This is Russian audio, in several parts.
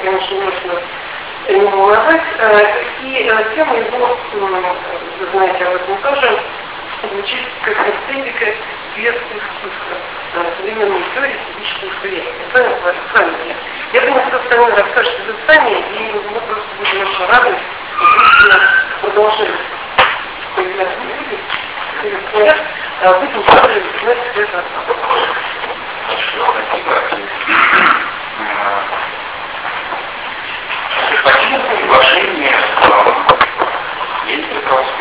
конечно, нужно не волновать. И тема его, вы знаете об этом тоже, звучит как эстетика без искусства. Современной теории физического восприятия. С вами. Я думаю, что остальное расскажете вы сами, и мы просто будем очень рады продолжать появляться люди, в этом случае начинать это. Спасибо за приглашение. Есть прекрасный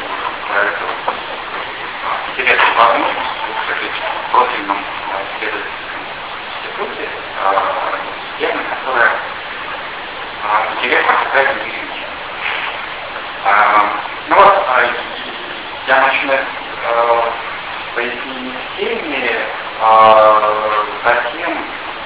интересная возможность в профильном исследовательском институте системы, которая интересна какая-то движение. Ну вот, я начну пояснение в теме, затем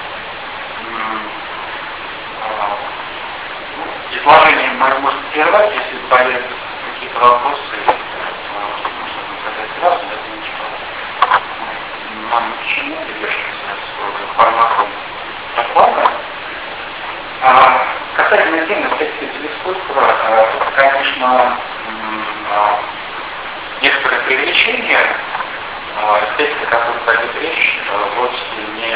изложение мое может прервать, если появятся какие-то вопросы, можно задать сразу, я думаю, что нам ни к чему держимся с форматом доклада. Касательно темы эстетики искусства, это, конечно, некоторое преувеличение. Эстетика, о которой пойдет речь, вовсе не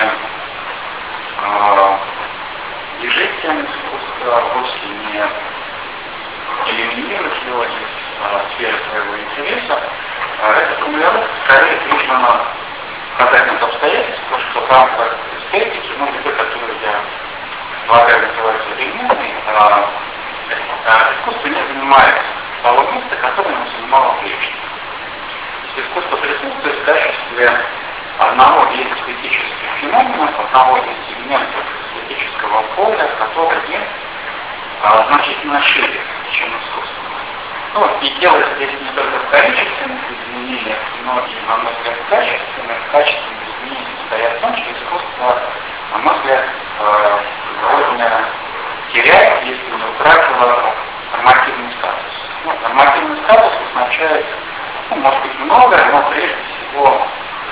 лежит тем искусства, вовсе не элиминирует его из сферы своего интереса. Эта формулировка скорее признана показательным обстоятельством, что в рамках эстетики, любой, которую я предлагаю называть современной, искусство не занимает того места, которое оно занимало прежде. Искусство присутствует в качестве одного из эстетических феноменов, одного из сегментов эстетического поля, который значительно шире, чем искусство. И дело здесь не только в количественных изменениях, но и, на мой взгляд, в качественных. Качественные изменения состоят в том, что искусство, на мой взгляд, сегодня теряет, если не утратило нормативный статус. Нормативный статус означает, может быть, многое, но прежде всего,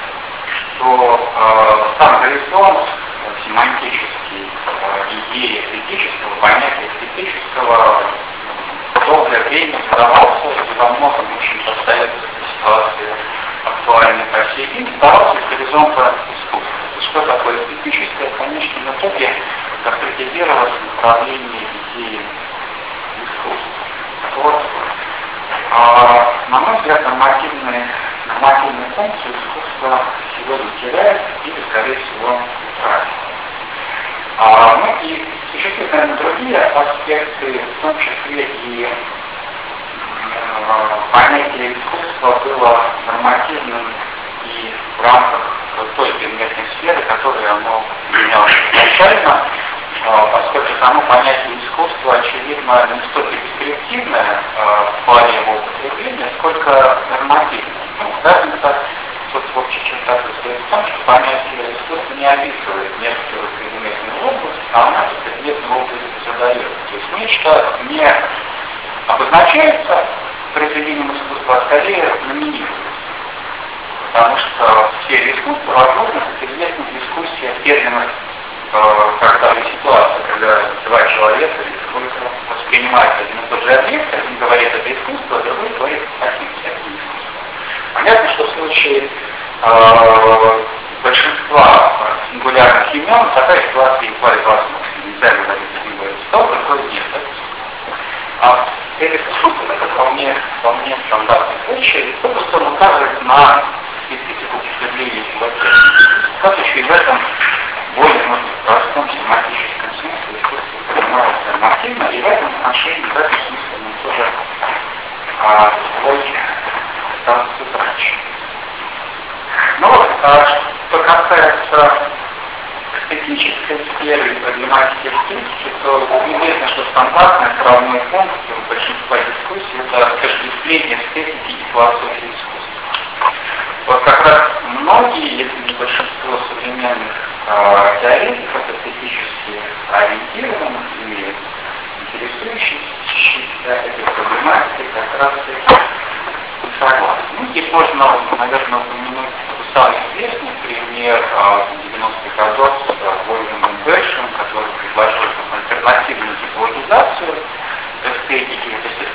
что сам горизонт семантический, идеи эстетического, понятия эстетического долгое время задавался, и во многом очень обстоятельства ситуации актуальной по сей день, задавался из горизонта искусства. Что такое эстетическое, в конечном итоге конкретизировалось в направлении идеи искусства. На мой взгляд, нормативные функции искусства сегодня теряют или, скорее всего, утратят. И существуют, наверное, другие аспекты, в том числе и понятие искусства было нормативным и в рамках той предметной сферы, которую оно меняло изначально, поскольку само понятие искусства, очевидно, не столько дескриптивное в плане его употребления, сколько нормативное. Разница в общих чертах состоит в том, что понятие искусства не описывает некоторую предметную область, а она эту предметную область задает. То есть нечто не обозначается произведением искусства, а скорее номинируется. Потому что в сфере искусства возможна предметная дискуссия в терминах, когда ситуация, когда два человека или сколько воспринимают один и тот же объект, один говорит это искусство, а другой говорит это искусство. Понятно, что в случае большинства сингулярных имен такая ситуация едва ли возможна. Нельзя говорить, один говорит «стоп», другой «нет». А в сфере искусства это вполне стандартный случай, и просто он указывает на специфику употребления философии. Как еще и в этом более, может быть, простом семантическом смысле искусство понималось нормативно, и в этом отношении, в этом смысле мы тоже свой статус утрачен. Что касается эстетической сферы и проблематики эстетики, то известно, что стандартная правовая функция у большинства дискуссий это отождествление эстетики и философии искусства. Вот как раз многие, если не большинство современных теоретиков эстетически ориентированных или интересующихся этой проблематикой, как раз и согласны. Здесь можно, наверное, упомянуть самый известный пример 90-х годов с Вольфгангом Бельшем, который предложил альтернативу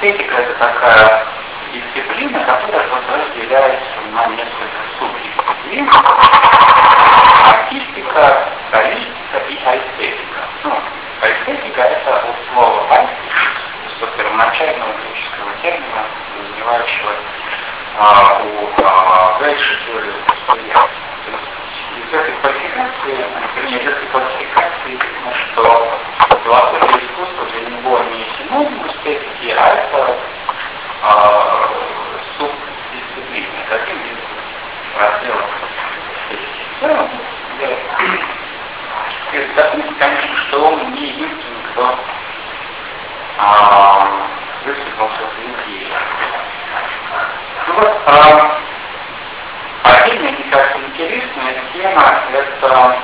эстетика — это такая дисциплина, которая разделяется на несколько субдисциплин: артистика, стилистика и эстетика. Эстетика — это от слова «айстис», от первоначального греческого термина, подразумевающего у Гейши теорию восприятия. Из этой квалификации видно, что философия искусства для него не синоним эстетики, а это субдисциплина, это один из разделов эстетики. В целом, конечно, что он не единственный, кто высказался в идее. Отдельная, мне кажется, интересная тема — это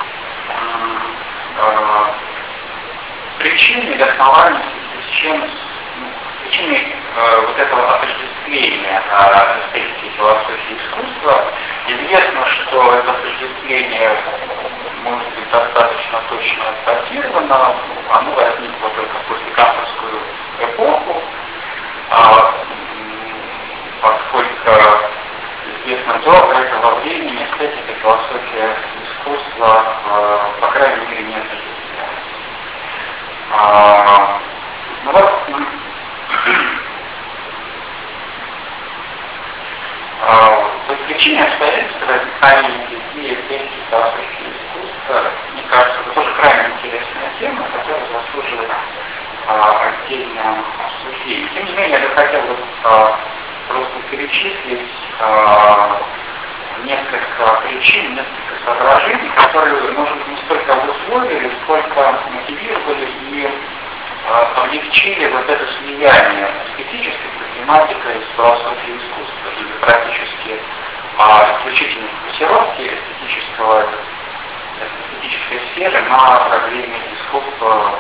причины или основания, причины вот этого отождествления эстетики и философии искусства. Известно, что это отождествление может быть достаточно точно датировано, оно возникло только после Кантовскую эпоху, поскольку известно до этого времени эстетика и философия искусства, по крайней мере, не отождествлялись. То есть причиной обстоятельств возникновения идеи эстетики и философии искусства, мне кажется, это тоже крайне интересная тема, которая заслуживает отдельного обсуждения. Тем не менее, я бы хотел просто перечислить несколько причин, несколько соображений, которые, может быть, не столько обусловили, сколько мотивировали и облегчили вот это слияние эстетической проблематикой с философией искусства, или практически исключительно фокусировки эстетической сферы на проблеме искусства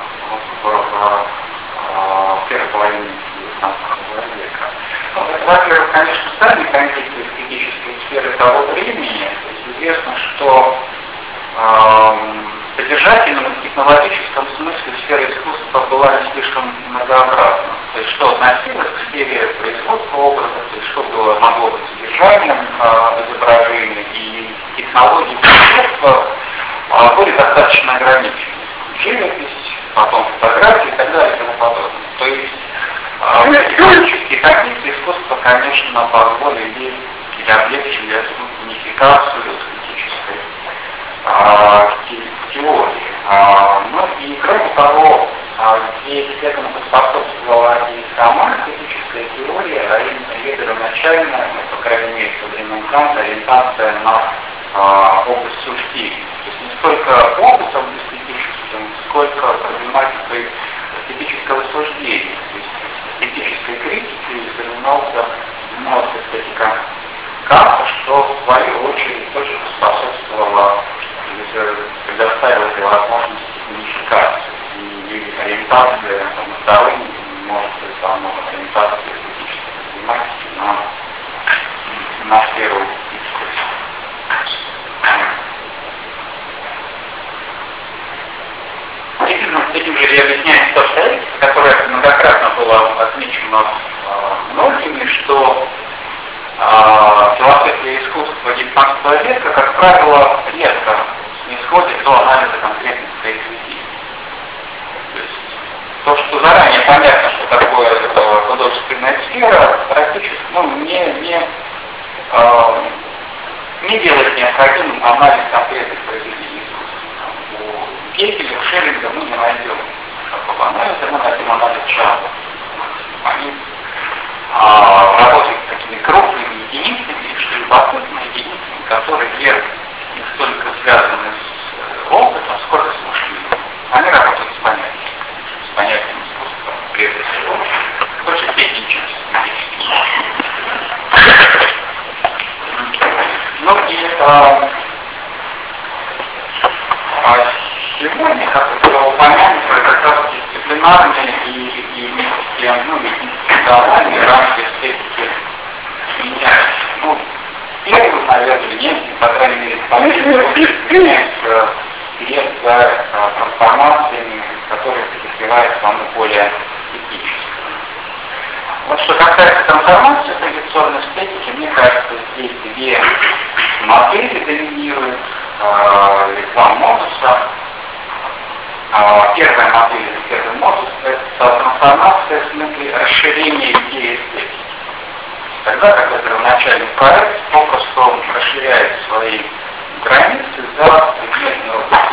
в первой половине XIX века. Во-первых, конечно, сами контексты эстетической сферы того времени. То есть известно, что в содержательном и технологическом смысле сфера искусства была не слишком многообразна. То есть что относилось к сфере производства образов, то есть что могло быть содержанием изображения, и технологии производства были достаточно ограничены. Живопись, потом фотографии и так далее и тому подобное. То есть технические контексты искусства, конечно, позволили или облегчили эту унификацию эстетической теории. Ну и кроме того, здесь этому поспособствовала и сама эстетическая теория, а именно первоначальная, по крайней мере, со времен Канта, ориентация на область суждений. То есть не столько опытом эстетическим, сколько проблематикой эстетического суждения. То есть эстетической критикой занимался эстетика Канта, что в свою очередь тоже способствовало, предоставила этой возможности унификации. И ориентация на второй может быть ориентация эстетической проблематики на сферу искусства. Этим же и объясняется то обстоятельство, которое многократно было отмечено многими, что философия искусства XIX века, как правило, редко снисходит до анализа конкретных произведений. То есть то, что заранее понятно, что такое художественная сфера, практически не делает необходимым анализ конкретных произведений искусства. У Гегеля, у Шеллинга мы не найдем такого анализа, мы найдем анализ жанра. Они работают с такими крупными единицами, что любопытными единицами, которые не столько связаны с опытом, сколько с мышлением. Они работают с понятием искусства, прежде всего, в большей степени, чем с эстетическим. Ну и сегодня, как было упомянуто, как раз дисциплинарные и институциональные рамки эстетики меняются. Первый, наверное, немцы, по крайней мере, меняются вслед за трансформациями, которые претерпевают самое более этическое. что касается трансформации традиционной эстетики, мне кажется, здесь две модели доминируют, два модуса. Первая модель или первый модус – это трансформация в смысле расширения идеи эстетики. Тогда, когда первоначальный проект попросту расширяет свои границы за предметную область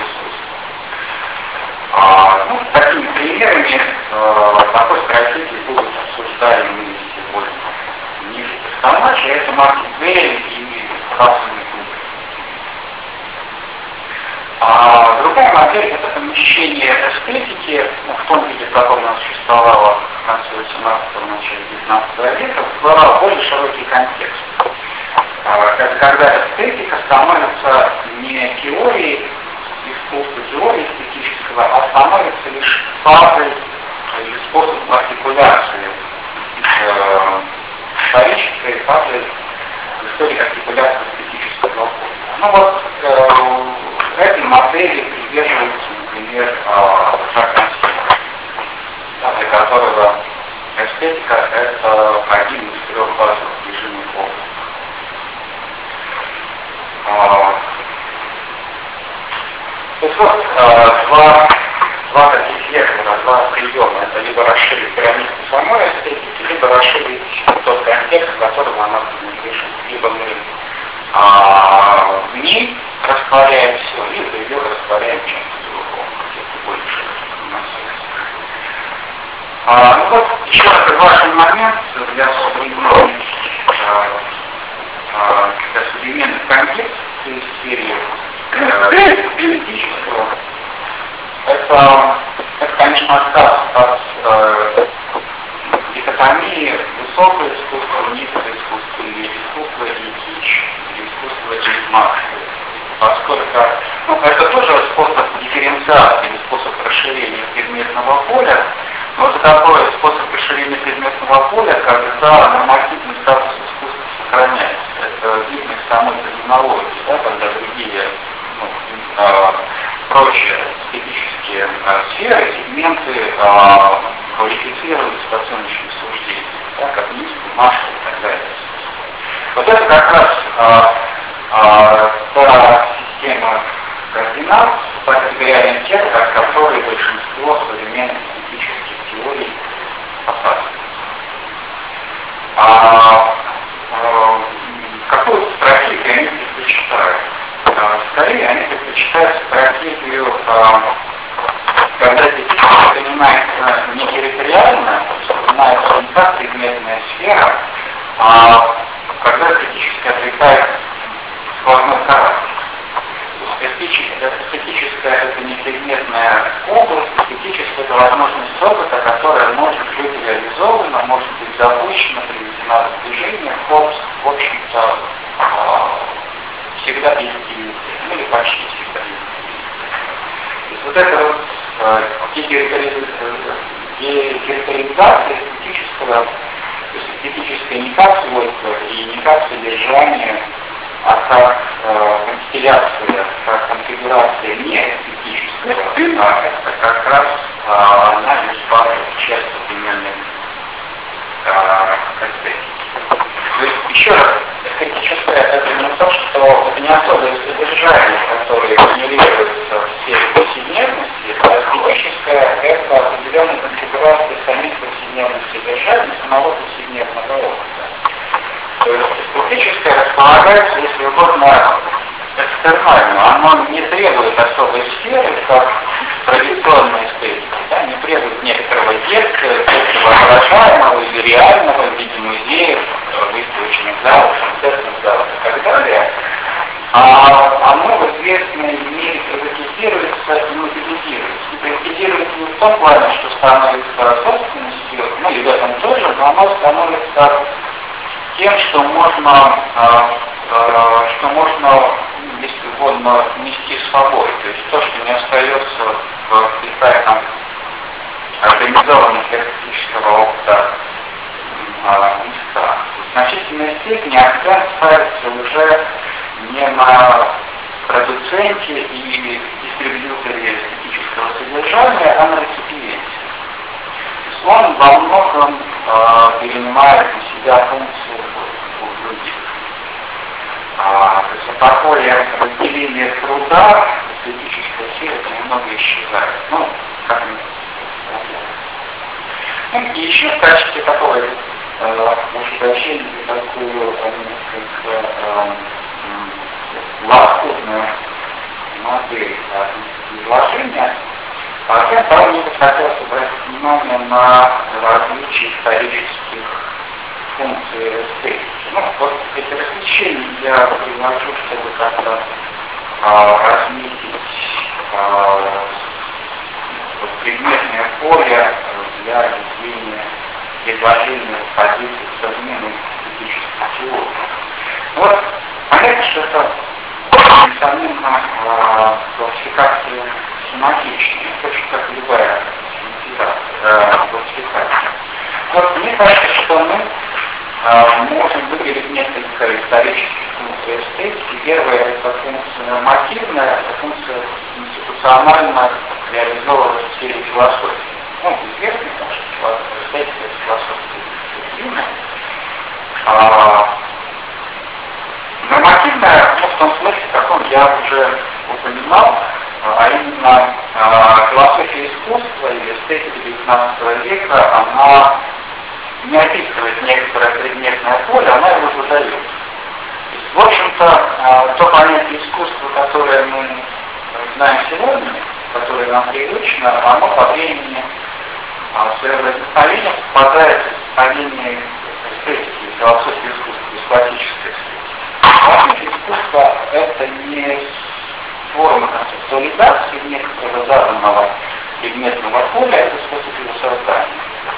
искусства. Такими примерами такой стратегии будут обсуждаемы сегодня ниже персонажи. Это Мартин Вейль и Хассон. Другая модель – это помещение эстетики, в том виде, в котором она существовала в конце 18-го, начале 19 века, в более широкий контекст. Это когда эстетика становится не теорией искусства, теорией эстетического, а становится лишь фазой или способом артикуляции исторической фазой в истории артикуляции эстетического вопроса. Этой модели придерживается, например, Жак-Ансельм, для которого эстетика – это один из трех базовых режимов области. То есть два таких вектора, два приема. Это либо расширить границы самой эстетики, либо расширить тот контекст, в котором она принадлежит. Либо мы в ней растворяем все, либо ее растворяем чем-то другом, где-то больше еще раз важный момент для современных контекстов в сфере политического. Это, конечно, отказ от дихотомии высокое искусство, низкое искусство, или искусство и кич, или искусство и массы. Поскольку это тоже способ дифференциации или способ расширения предметного поля, но это такой способ расширения предметного поля, когда нормативный статус искусства сохраняется. Это видно из самой терминологии, когда другие прочие эстетические сферы, сегменты квалифицируются по оценочным суждениям, как низкую, массу и так далее. Вот это как раз та система координат по категориальным терминам, от которой большинство современных эстетических теорий опасны. Какую стратегию они предпочитают? Скорее, они предпочитают стратегию, когда эстетика воспринимается не территориально, воспринимается не как предметная сфера, а когда эстетически обретает сквозной характер. Эстетическая – это не предметная область, эстетическая – это возможность опыта, которая может быть реализована, может быть запущена, приведена в движение, в общем-то, всегда эффективен, или почти всегда эффективен. То есть вот это вот декарактеризация эстетического, то есть эстетическое не как свойство и не как содержание, а как констелляция, как конфигурация не эстетического, а это как раз анализ базовых часть современной эстетики. То есть, еще раз, эстетическое это не то, что это не особое содержание, которое генерируется в сфере повседневности, а эстетическое это определенная конфигурация самих повседневных содержаний, самого повседневного опыта. То есть эстетическое располагается, если угодно, экстернально, оно не требует особой сферы, как традиционная эстетика, не требует некоторого действия, воображаемого или реального в виде музеев, выставочных залов, концертных залов и так далее. А оно в известной мере приватизируется и мобилизируется. И приватизируется не в том плане, что становится собственностью, и в этом тоже, но оно становится тем, что можно, если угодно, нести с собой. То есть то, что не остается в специальном организованном эстетического опыта местах. В значительной степени акцент ставится уже не на продуценте и дистрибьюторе эстетического содержания, а на реципиенте. Он во многом перенимает на себя функцию у других. То есть такое разделение труда в эстетической сфере немного исчезает. Ну, как и еще в качестве такого обращения такую несколько лоскутную модель изложения, я вполне хотелось обратить внимание на различия исторических функций эстетики. Ну, вот эти различия я привожу, чтобы как-то разметить предметное поле для ведения изложения позиций современной эстетической теории. Вот, понятно, что это несомненно классификация семантичная, точно как любая классификация. Вот мне кажется, что мы можем выделить несколько исторических функций эстетики. Первая — это функция нормативная, это функция институционально реализованная в сфере философии. Ну, известно, что эстетика — это философская дисциплина. Нормативная, ну, в том смысле, в каком я уже упоминал, а именно философия искусства и эстетика XIX века, она не описывает некоторое предметное поле, она его задает. В общем-то, то понятие искусства, которое мы знаем сегодня, которое нам привычно, оно по времени своего возникновения совпадает с возникновением эстетики, философии искусства, то есть классической эстетики. Философия искусства — это не форма концептуализации некоторого заданного предметного поля, это способ его создания.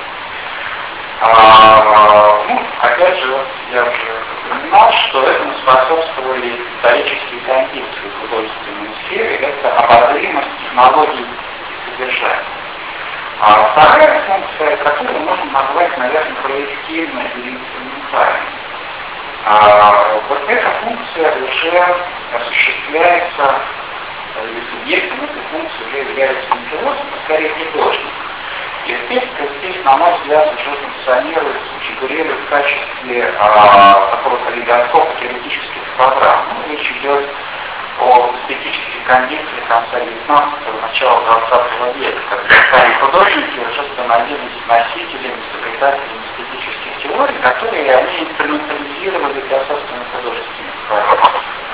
Ну, опять же, я уже упоминал, что этому способствовали исторические кондиции в художественной сфере, это обозримость технологий и содержания. Вторая функция, которую можно назвать, наверное, проективной или инструментальной. Вот эта функция уже осуществляется, или субъектом этой функции уже является не философ, а скорее художник. И эстетика здесь, на мой взгляд, уже функционирует, фигурирует в качестве такого калейдоскопа теоретических программ. Ну, речь идет о эстетических кондициях конца XIX – начала XX века, когда сами художники уже становились носителями, изобретателями эстетических теорий, которые они инструментализировали для собственных художественных программ.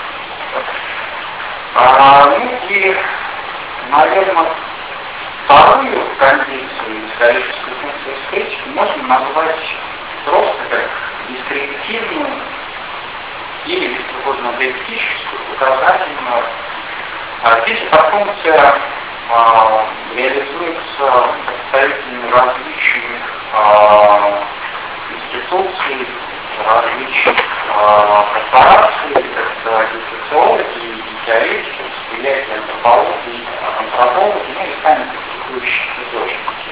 Ну и, наверное, вторую кондицию исторической функции эстетики можно назвать просто как дескриптивную или, если угодно, диалектическую, указательную. Здесь эта функция реализуется представителями различных институций, различных корпораций, это и социологи, и теоретики, влиятельные антропологи, ну и сами практикующие художники.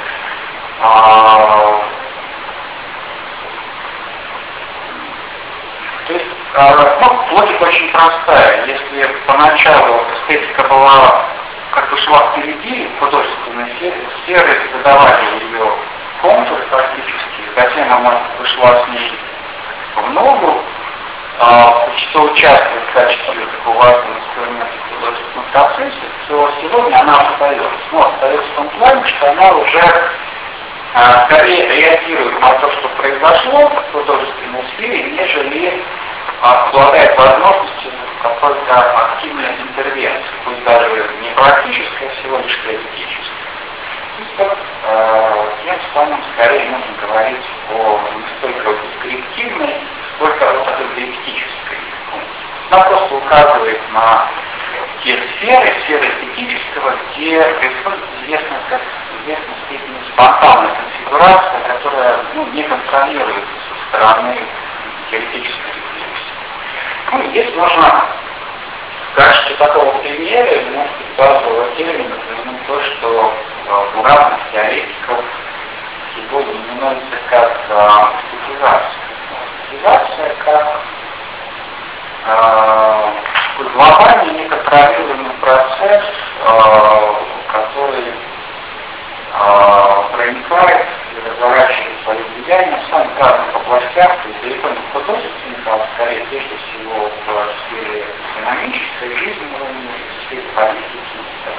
То есть, логика очень простая. Если поначалу эстетика была, как бы шла впереди художественной сферы, задавали ее контуры практически, затем она вышла с ней в ногу, что участвует в качестве такого важного инструмента в художественном процессе, то сегодня она остается. Но остается в том плане, что она уже скорее реагирует на то, что произошло в художественной сфере, нежели обладает возможностью какой-то активной интервенции, пусть даже не практической, а всего лишь теоретической. Тем самым скорее нужно говорить о не столько о дескриптивной, сколько о такой диалектической функции. Она просто указывает на те сферы эстетического, где происходит известная степень спонтанная конфигурация, которая не контролируется со стороны теоретической дискуссии. Ну, здесь можно в качестве такого примера, может быть, базового термина, упомянуть то, что у разных теоретиков сегодня именуется как эстетизация. Эстетизация как глобальный неконтролируемый процесс, который проникает и разворачивает свою влияние в самых разных областях, то есть далеко не в художественных, а скорее прежде всего в сфере экономической, жизненной, в сфере политики и так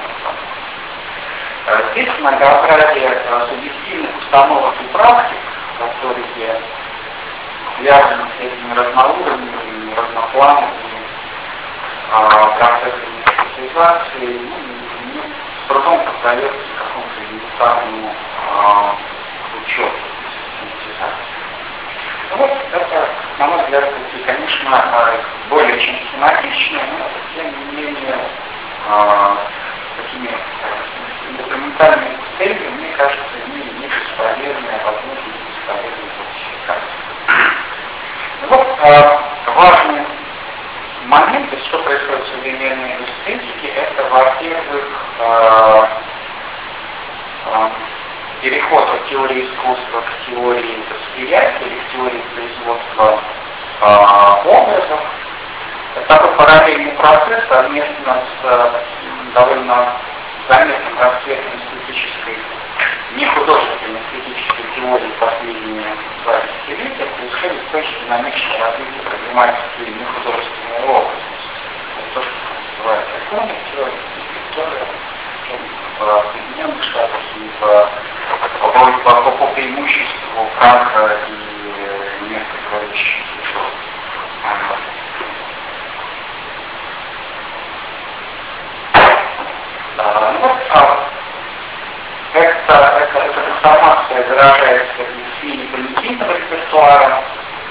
далее. Здесь многообразие субъективных установок и практик, которые связаны с этими разноуровневыми, разноплановыми процессами социализации, с трудом поддается какому-то элементарному учету систематизации. Вот это, на мой взгляд, конечно, более чем схематичные, но тем не менее такими документальными целями, мне кажется, не бесполезные, а возможно, бесполезные классификации. Вот важный момент, что происходит в современной эстетике, это, во-первых, переход от теории искусства к теории восприятия или к теории производства образов. Это такой параллельный процесс совместно с довольно заметным расцветом эстетической, не художественной эстетической теории последние 2 десятилетия происходит тоже динамичное развитие проблематики нехудожественной образности. Это то, что называется иконной теорией, которая в Соединенных Штатах и по преимуществу Франка и некоторых вещей. Эта информация выражается в сфере примитивного репертуара.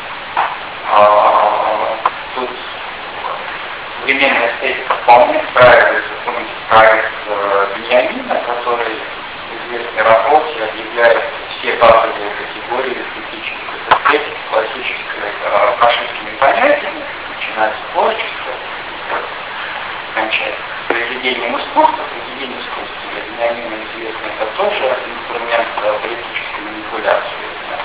Тут современная эстетика вполне встраивается в проект Беньямина, который в известной работе объявляет все базовые категории эстетической эстетики, классической фашистскими понятиями, начиная с творчества, кончая произведением искусства. Произведение искусства для Беньямина известно, это тоже инструмент политической манипуляции.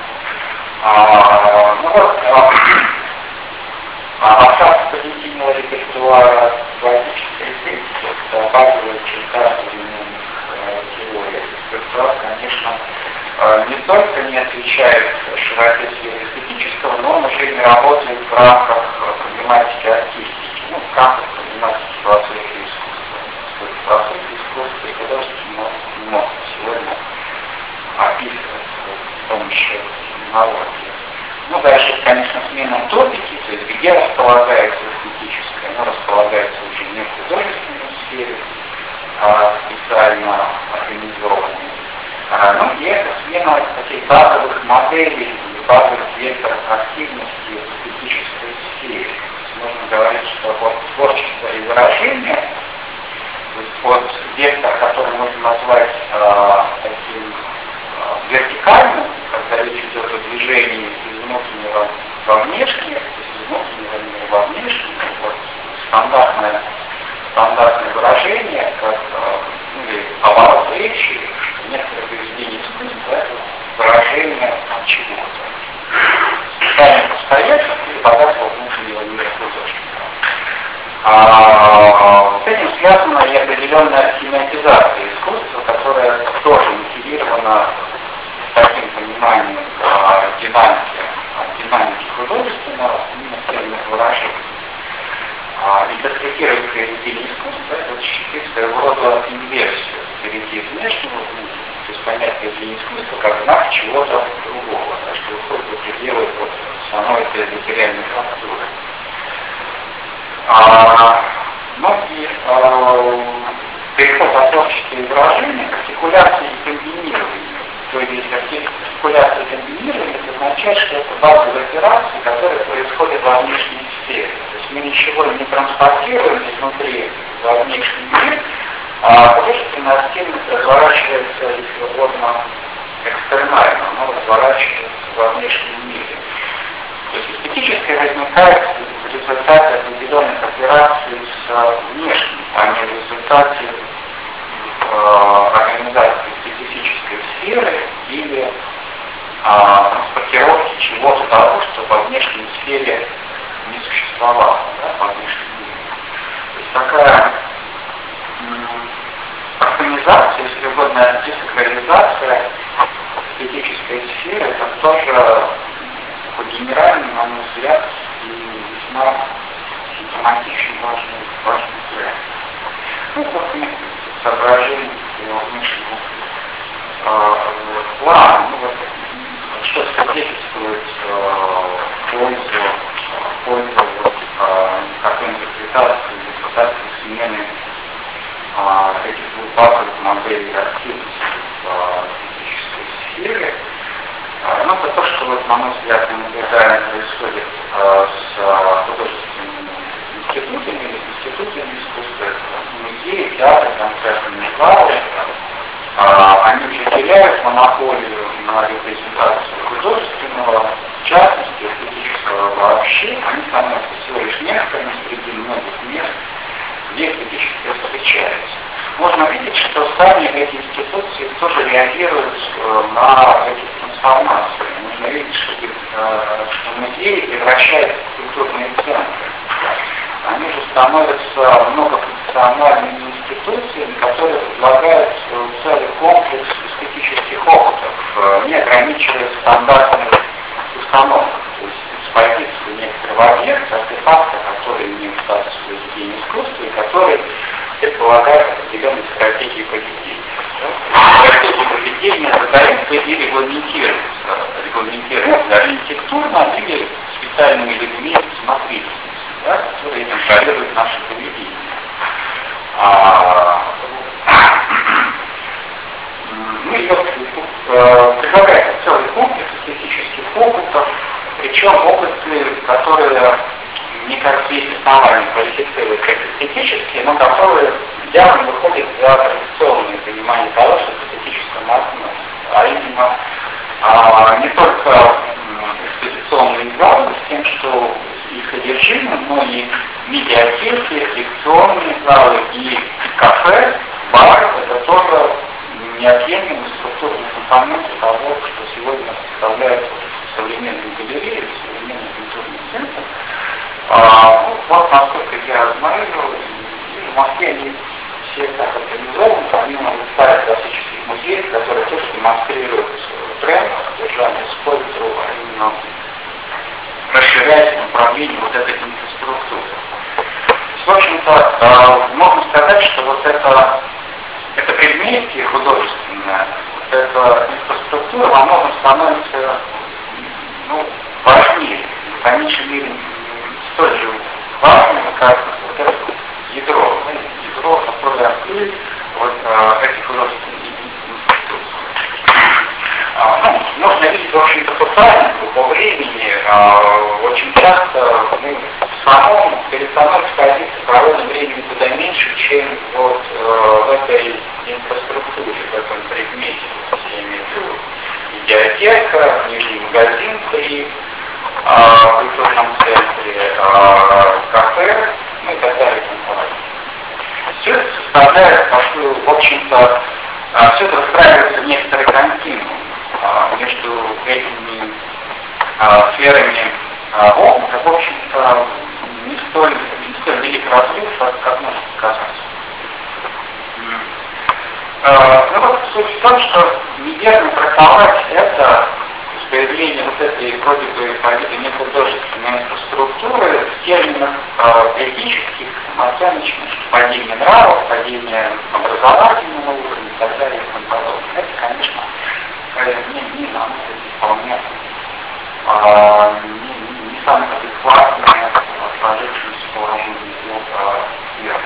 Остаток позитивного репертуара классической эстетики, это базовая черта современных теорий. Репертуар, конечно, не только не отвечает широте сферы эстетического, но он уже не работает в рамках проблематики артистики, в рамках проблематики философии искусства. Философия искусства и художественного не может сегодня описываться с помощью терминологии. Дальше, конечно, смена топики, то есть где располагается эстетическое, оно располагается уже не в художественной сфере, специально организованной. И это смена таких базовых моделей или базовых векторов активности в эстетической сфере. Можно говорить, что от творчества и выражения, то есть от вектора, который можно назвать таким вертикальным, когда речь идет о движении из внутреннего во внешнее, то есть из внутреннего мира во внешнее, вот стандартное выражение, как оборот речи, что некоторые произведения искусства это выражение чего-то. Специальных обстоятельств или богатства внутреннего мира художника. С этим связана и определенная схематизация искусства, которая тоже мотивирована таким пониманием динамики художественного, именно терминных выражений. Интерпретировать произведение искусства — это осуществить своего рода инверсию, перейти из внешнего внутрь, то есть понять произведение искусства как знак чего-то другого, что выходит за пределы самой этой материальной фактуры. Переход от творчества и выражения к артикуляции и комбинированию. То есть артикуляция и комбинирование это означает, что это базовые операции, которые происходят во внешней сфере. То есть мы ничего не транспортируем изнутри во внешний мир, а художественная активность разворачивается, если угодно, экстернально, она разворачивается во внешнем мире. То есть эстетическое возникает в результате определенных операций с внешним, а не в результате организации специфической сферы или транспортировки чего-то того, что во внешней сфере не существовало, во внешнем мире. То есть такая организация, если угодно, десакрализация эстетической сферы, это важный взгляд. Ну, собственно, соображение его внешнего плана, ну, вот, что свидетельствует пользу какой интерпретации смены этих двух базовых моделей активности в физической сфере. Ну, это то, что, вот, на мой взгляд, мы наблюдаем, происходит с художественными институтами или институтами искусства, музеи, театры, концертные залы. Они уже теряют монополию на репрезентацию художественного, в частности, эстетического вообще. Они становятся всего лишь некоторыми среди многих мест, где эстетически встречаются. Можно видеть, что сами эти институции тоже реагируют на эти трансформации. Можно видеть, что музеи превращаются в культурные центры. Они же становятся многофункциональными институциями, которые предлагают целый комплекс эстетических опытов, не ограничиваясь стандартными установками. То есть с позиции некоторого объекта, артефакта, который имеет статус произведения искусства и который предполагает определенные стратегии поведения. Стратегии поведения задаются и регламентируются архитектурно или специальными людьми смотрителями, да, которые контролируют наше поведение. Ну и вот предлагается целый комплекс эстетических опытов, причем опыты, которые не как есть основания квалифицируют как эстетические, но которые явно выходят за традиционное понимание того, что к эстетическому относится, а именно не только экспозиционные залы с тем, что их содержимое, но и медиатеки, лекционные залы и кафе, бары, это тоже неотъемлемый структурный компонент того, что сегодня составляет современные галереи, современный культурный центр. Вот насколько я знаю, в Москве они все так организованы, помимо старых классических музеев, которые тоже демонстрируют тренд содержания скульптуры, а именно расширяется направление вот этой инфраструктуры. В общем-то, можно сказать, что вот это предметие художественное, вот эта инфраструктура во многом становится важнее, в конечном мере столь же важным, как вот это ядро, которое открыли вот эти художественные институции. Можно видеть, в общем-то, по празднику, по времени, очень часто мы перед самой экспозицией проводим времени куда меньше, чем вот в этой инфраструктуре, в этом предмете. Я имею в виду медиатека, книжный магазин при культурном центре, кафе, ну и так далее. Все это составляет, в общем-то, все это выстраивается в некоторый континуум между этими сферами опыта, в общем-то, не столь велик разрыв, как может казаться. Ну вот суть в том, что неверно трактовать это с появлением вот этой вроде бы нехудожественной инфраструктуры в терминах этических, самооценочных, падение нравов, падение образовательного уровня и так далее и тому подобное. Это, конечно, не нам, вполне не самое адекватное сложившееся положение мира.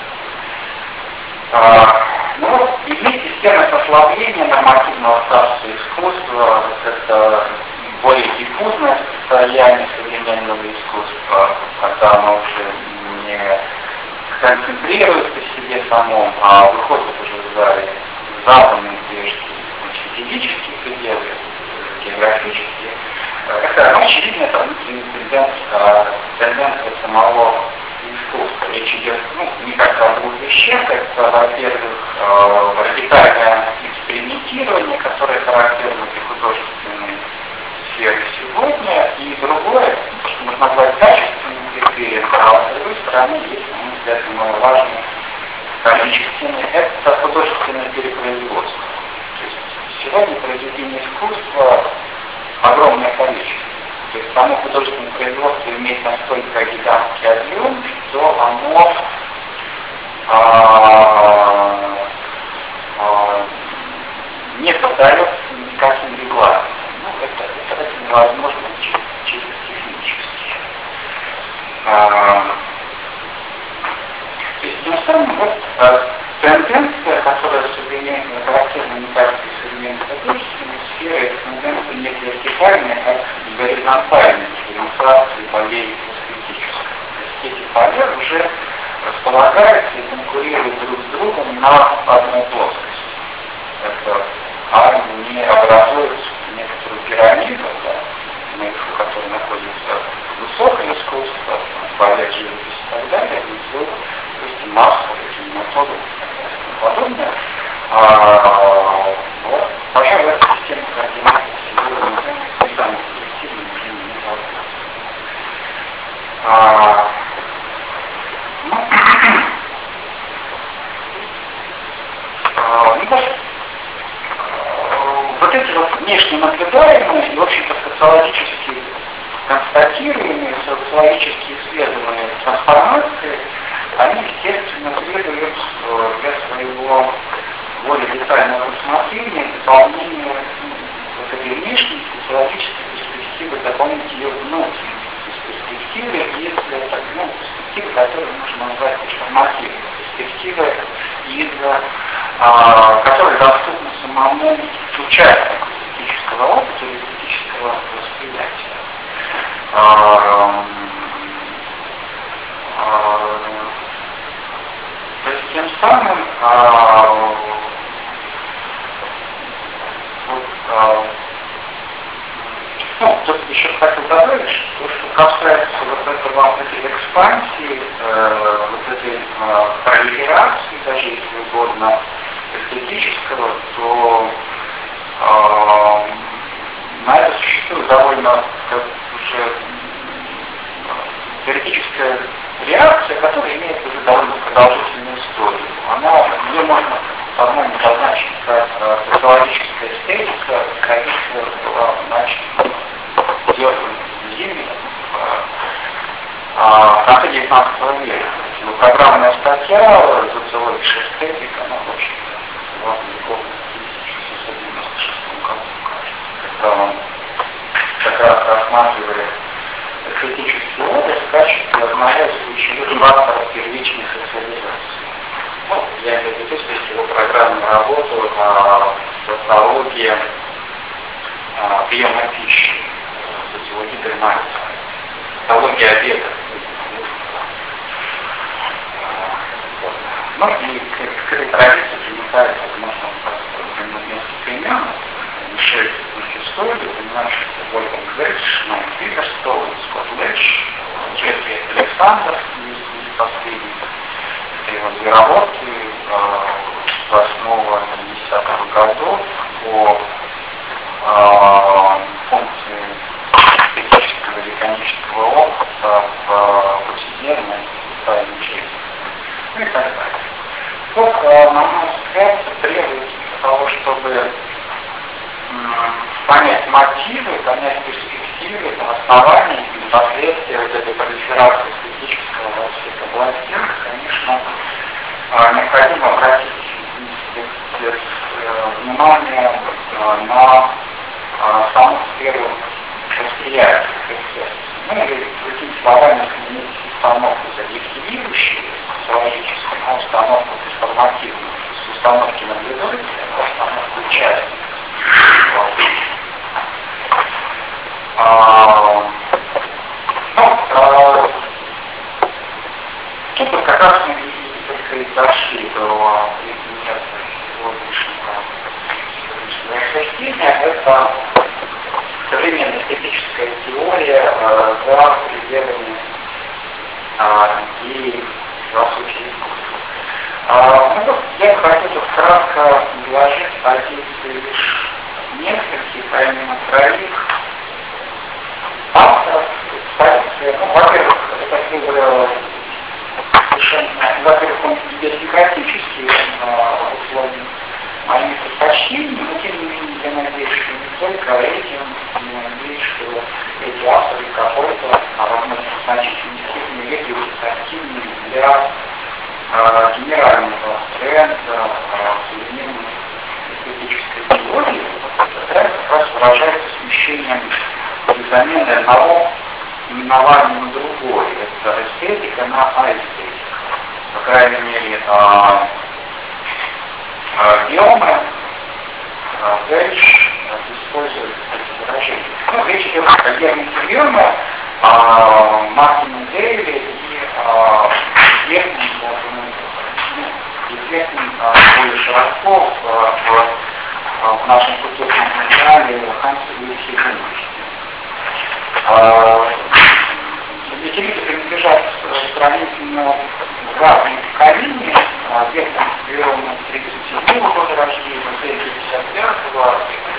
Ну вот, и вместе с тем это ослабление нормативного статуса искусства, это более диффузное состояние современного искусства, когда оно уже не концентрируется в себе самом, а выходит уже за западные физические пределы, географические. Это очевидно, это внутренняя тенденция самого искусства. Речь идет не как о двух вещах, это, во-первых, радикальное экспериментирование, которое характерно для художественной сферы сегодня, и другое, что можно назвать качественным критерием, а с другой стороны есть, на мой взгляд, самое важное количественное, это художественное перепроизводство. То есть сегодня произведение искусства огромное количество. То есть само художественное производство имеет настолько гигантский объем, что оно не поддается никаким регламентам. Ну, это невозможно чисто технически. То есть, тем самым, вот, тенденция, которая характерна не только для современной художественной сферы, это тенденция не вертикальная, а горизонтальная дифференциации полей эстетической. То есть эти поля уже располагаются и конкурируют друг с другом на одной плоскости. Это армии не образуют некоторую пирамиду, да, наверху которой находится высокое искусство, поля живописи и так далее, внизу, то есть массовые кинематографы и подобное. Вот, пожалуй, эта система координат сегодня не самая эффективная, уже не вот эти вот внешне наблюдаемые и, в общем-то, социологически констатируемые, социологически исследуемые трансформации, они, естественно, требуют для своего более детального рассмотрения дополнения вот этой внешней социологической перспективы, дополнить ее внутренней перспективы, если это, перспективы, которые можно назвать перформативной, перспективы, которые доступны самому участнику эстетического опыта или эстетического восприятия. То есть тем самым тут еще хотел добавить, что касается вот этого, этой экспансии, вот этой пролиферации, даже если угодно, эстетического, то на это существует довольно уже теоретическая реакция, которая имеет уже довольно продолжительную историю. Ее можно, по-моему, обозначить как социологическая эстетика, которая была начата в конце 19 века. Программная статья «Социология эстетика», она, в общем-то, была опубликована в 1696 году, когда он как раз рассматривает эстетический образ в качестве одного из ключевых факторов первичной социализации. Я имею в виду здесь его программную работу «Социология приема пищи», социология дремания, социология обеда. И к этой традиции примыкается, можно сказать, несколько имен. Мишель Мефистофель, Вольфганг Ледж, Майк Вильверстоун, Скотт Ледж, Джеффри Александр, из последних. Это его две работы с 8-10 годов по функции эстетического или конического опыта в повседневной социальной жизни. И так далее. Тут, на мой взгляд, требуется для того, чтобы понять мотивы, понять перспективы, основания и последствия вот этой пролиферации эстетического во всех областях, конечно, необходимо обратить внимание на саму сферу восприятия процесса. Или, другими словами, сменить установку объективирующую, социологическую, на установку перформативную, с установки наблюдателя, на установку участника. Тут как раз мы и дошли до сегодняшнего рассуждения. Это современная эстетическая теория за пределами и философии искусства. Я хотел кратко изложить позиции лишь нескольких, а именно троих авторов. Позиции, во-первых, это выбор совершенно, во-первых, он идиосинкратический, условно, моими предпочтениями, но тем не менее я надеюсь, что не только этим, я надеюсь, что эти авторы выражается смещением или заменой одного именования на другое. Это эстетика на аэстетика. По крайней мере, биомы Гейдж использует это выражение. Ну, речь идет о термине биома, Мартину Дейли и известным более широко в нашем культурном материале Хансу Юрихе Эти люди принадлежат сравнительно разным поколениям, верхним биомам 37 года рождения, 55-го,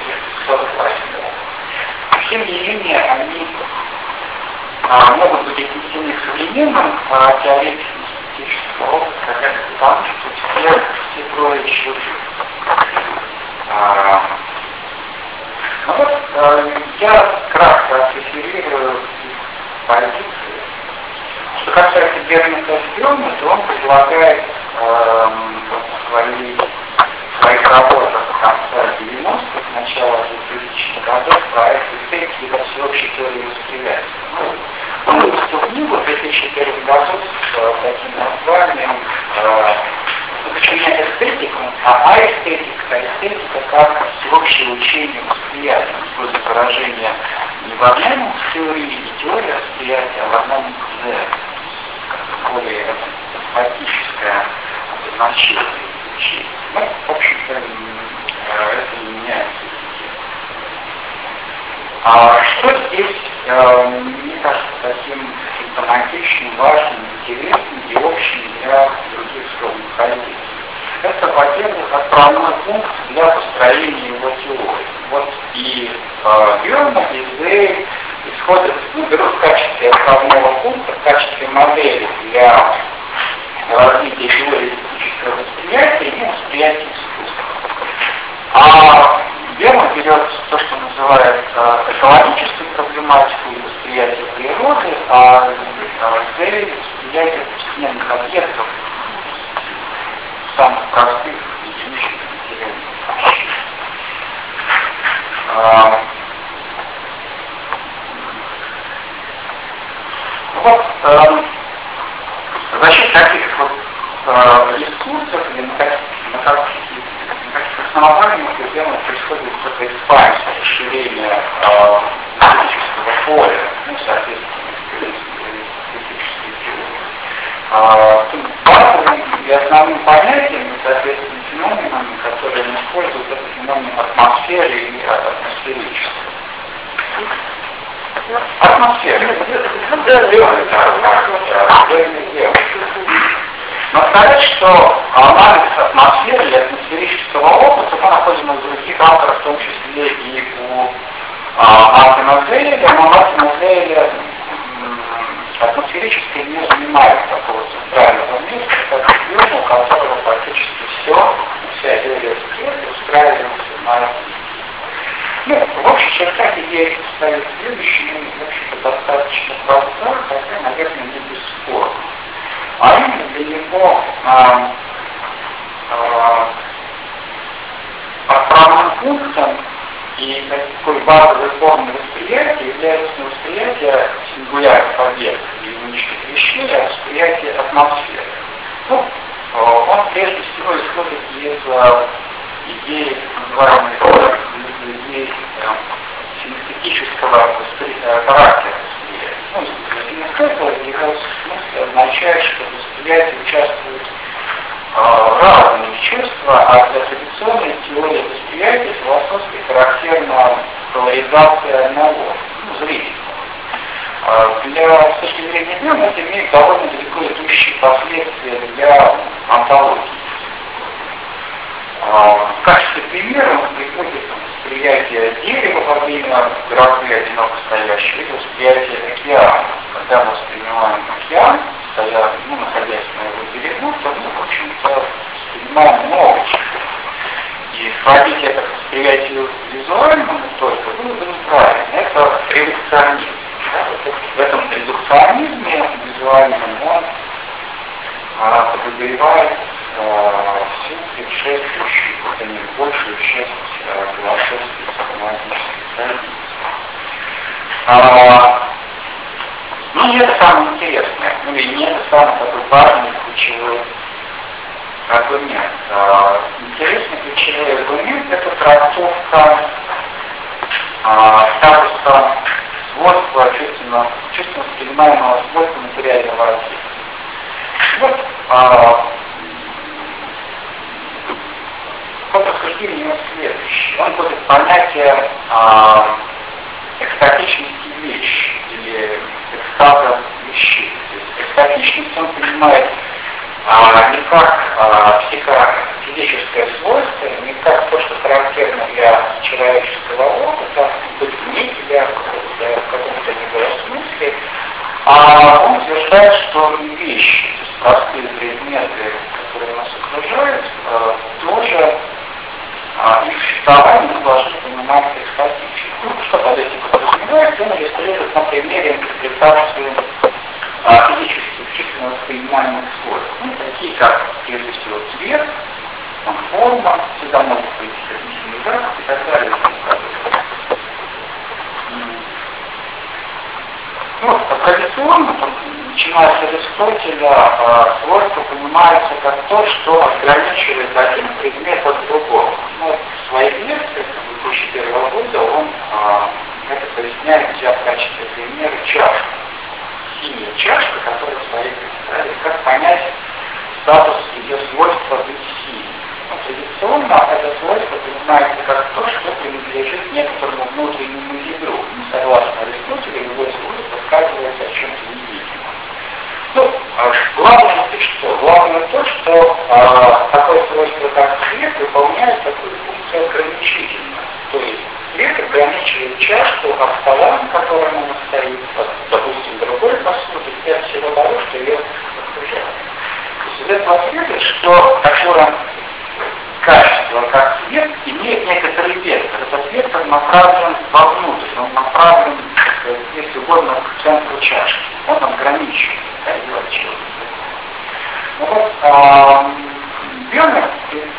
48-го. Тем не менее, они могут быть отнесены к современным теоретикам статистического опыта, хотя бы потому, что все трое еще ну вот, я кратко реферирую позиции. Что касается Германа Кастрёма, то он предлагает в своих работах конца 90-х, начала 2000-х годов проект эстетики и всеобщей теории восприятия. Он выпустил книгу в 2001 году с таким названием «Сочинение эстетику», а эстетика как всеобщее учение восприятия, используя выражение не в одном теории, не теория восприятия, а в одном более эмпатическое значение учения. Ну, в общем-то, это не меняется. Что здесь, мне кажется, таким симптоматичным, важным, интересным и общим для других сложных позиций? Это, во-первых, отправной пункт для построения его теории. Вот и Бёрма, и Зейль исходят, берут в качестве отправного пункта, в качестве модели для развития теории эстетического восприятия и восприятия искусства. А Бёрма берет то, что называется экологическую проблематику и восприятие природы, а Зейль восприятие повседневных объектов, самых простых единичных материальных вещей. Вот за счет таких вот ресурсов или на каких основаниях происходит такая экспансия, расширение физического поля, ну, соответственно, эстетической теории. Базовым и основным понятием, соответственно, феноменом, которые мы используем, это феномен атмосферы и атмосферического. Атмосфера. Но сказать, что анализ атмосферы и атмосферического опыта мы находим у других авторов, в том числе и у Мартина Зейля, но Мартина Зейля атмосферически не занимает такого центрального места, как Бёрма, у которого практически вся теория восприятия устраивается на ну, в общем, чертах идея ставит следующее, в общем-то, достаточно проста, хотя, наверное, не бесспорно. А именно для него отправным пунктом и такой базовой формой восприятия является не восприятие сингулярных объектов и единичных вещей, а восприятие атмосферы. Ну, он прежде всего исходит из идеи, называемой идеи синестетического характера восприятия. Ну, синестетика в его смысле означает, что в восприятии участвуют разные чувства, а для традиционной теории восприятия философски характерна поляризация одного, зрительного. С точки зрения Бёрма это имеет довольно далеко идущие последствия для онтологии. В качестве примера он приводит восприятие дерева во время грозы одиноко стоящего и восприятие океана. Когда мы воспринимаем океан, находясь на его берегу, то мы, в общем-то, воспринимаем много чего. И сводить это к восприятию визуальному только было бы неправильно. Это редукционизм. В этом редукционизме визуальном он подогревает всю предшествующую распространили большую часть философских психологических традиций. Ну, не это самое интересное, ну и не это самый такой важный ключевой аргумент. Интересный ключевой аргумент — это трактовка статуса свойства чувственно воспринимаемого свойства материального объекта. Вот ход рассуждения у него следующий. Он будет понятие экстатичности вещи или экстаза вещей. То есть экстатичность он понимает не как психофизическое свойство, не как то, что характерно для человеческого опыта, не для какого-то другого смысле, а он утверждает, что вещи, то есть простые предметы, которые нас окружают, тоже их существование мы должны понимать экстатически. Ну, что под этим подразумевается, он иллюстрирует на примере интерпретации физических численно воспринимаемых свойств. Ну, такие как, прежде всего, цвет, форма, всегда могут быть различные запахи и так далее. Ну, традиционно, начиная с Аристотеля, свойство понимается как то, что ограничивает один предмет от другого. Ну, в своей лекции 2001 года он это поясняет, взяв в качестве примера чашку. Синяя чашка, которая в своей представе, как понять статус ее свойства быть синей. Ну, традиционно это свойство понимается как то, что принадлежит некоторому внутреннему ядру. Не согласно Аристотелю, его свойство сказывается о чем-то невидимом. Ну, главное что? Главное то, что такое свойство, как цвет, выполняет такую функцию ограничительную. То есть цвет ограничивает чашку от стола, на котором она стоит, допустим, другой посуды, и от всего того, что ее окружает. То есть из этого следует, что такое качество, как цвет, имеет некоторый вектор. Этот вектор направлен вовнутрь, он направлен, если угодно, к центру чашки. Он ограничивает ее от чего-то. Ну вот, Бёрнер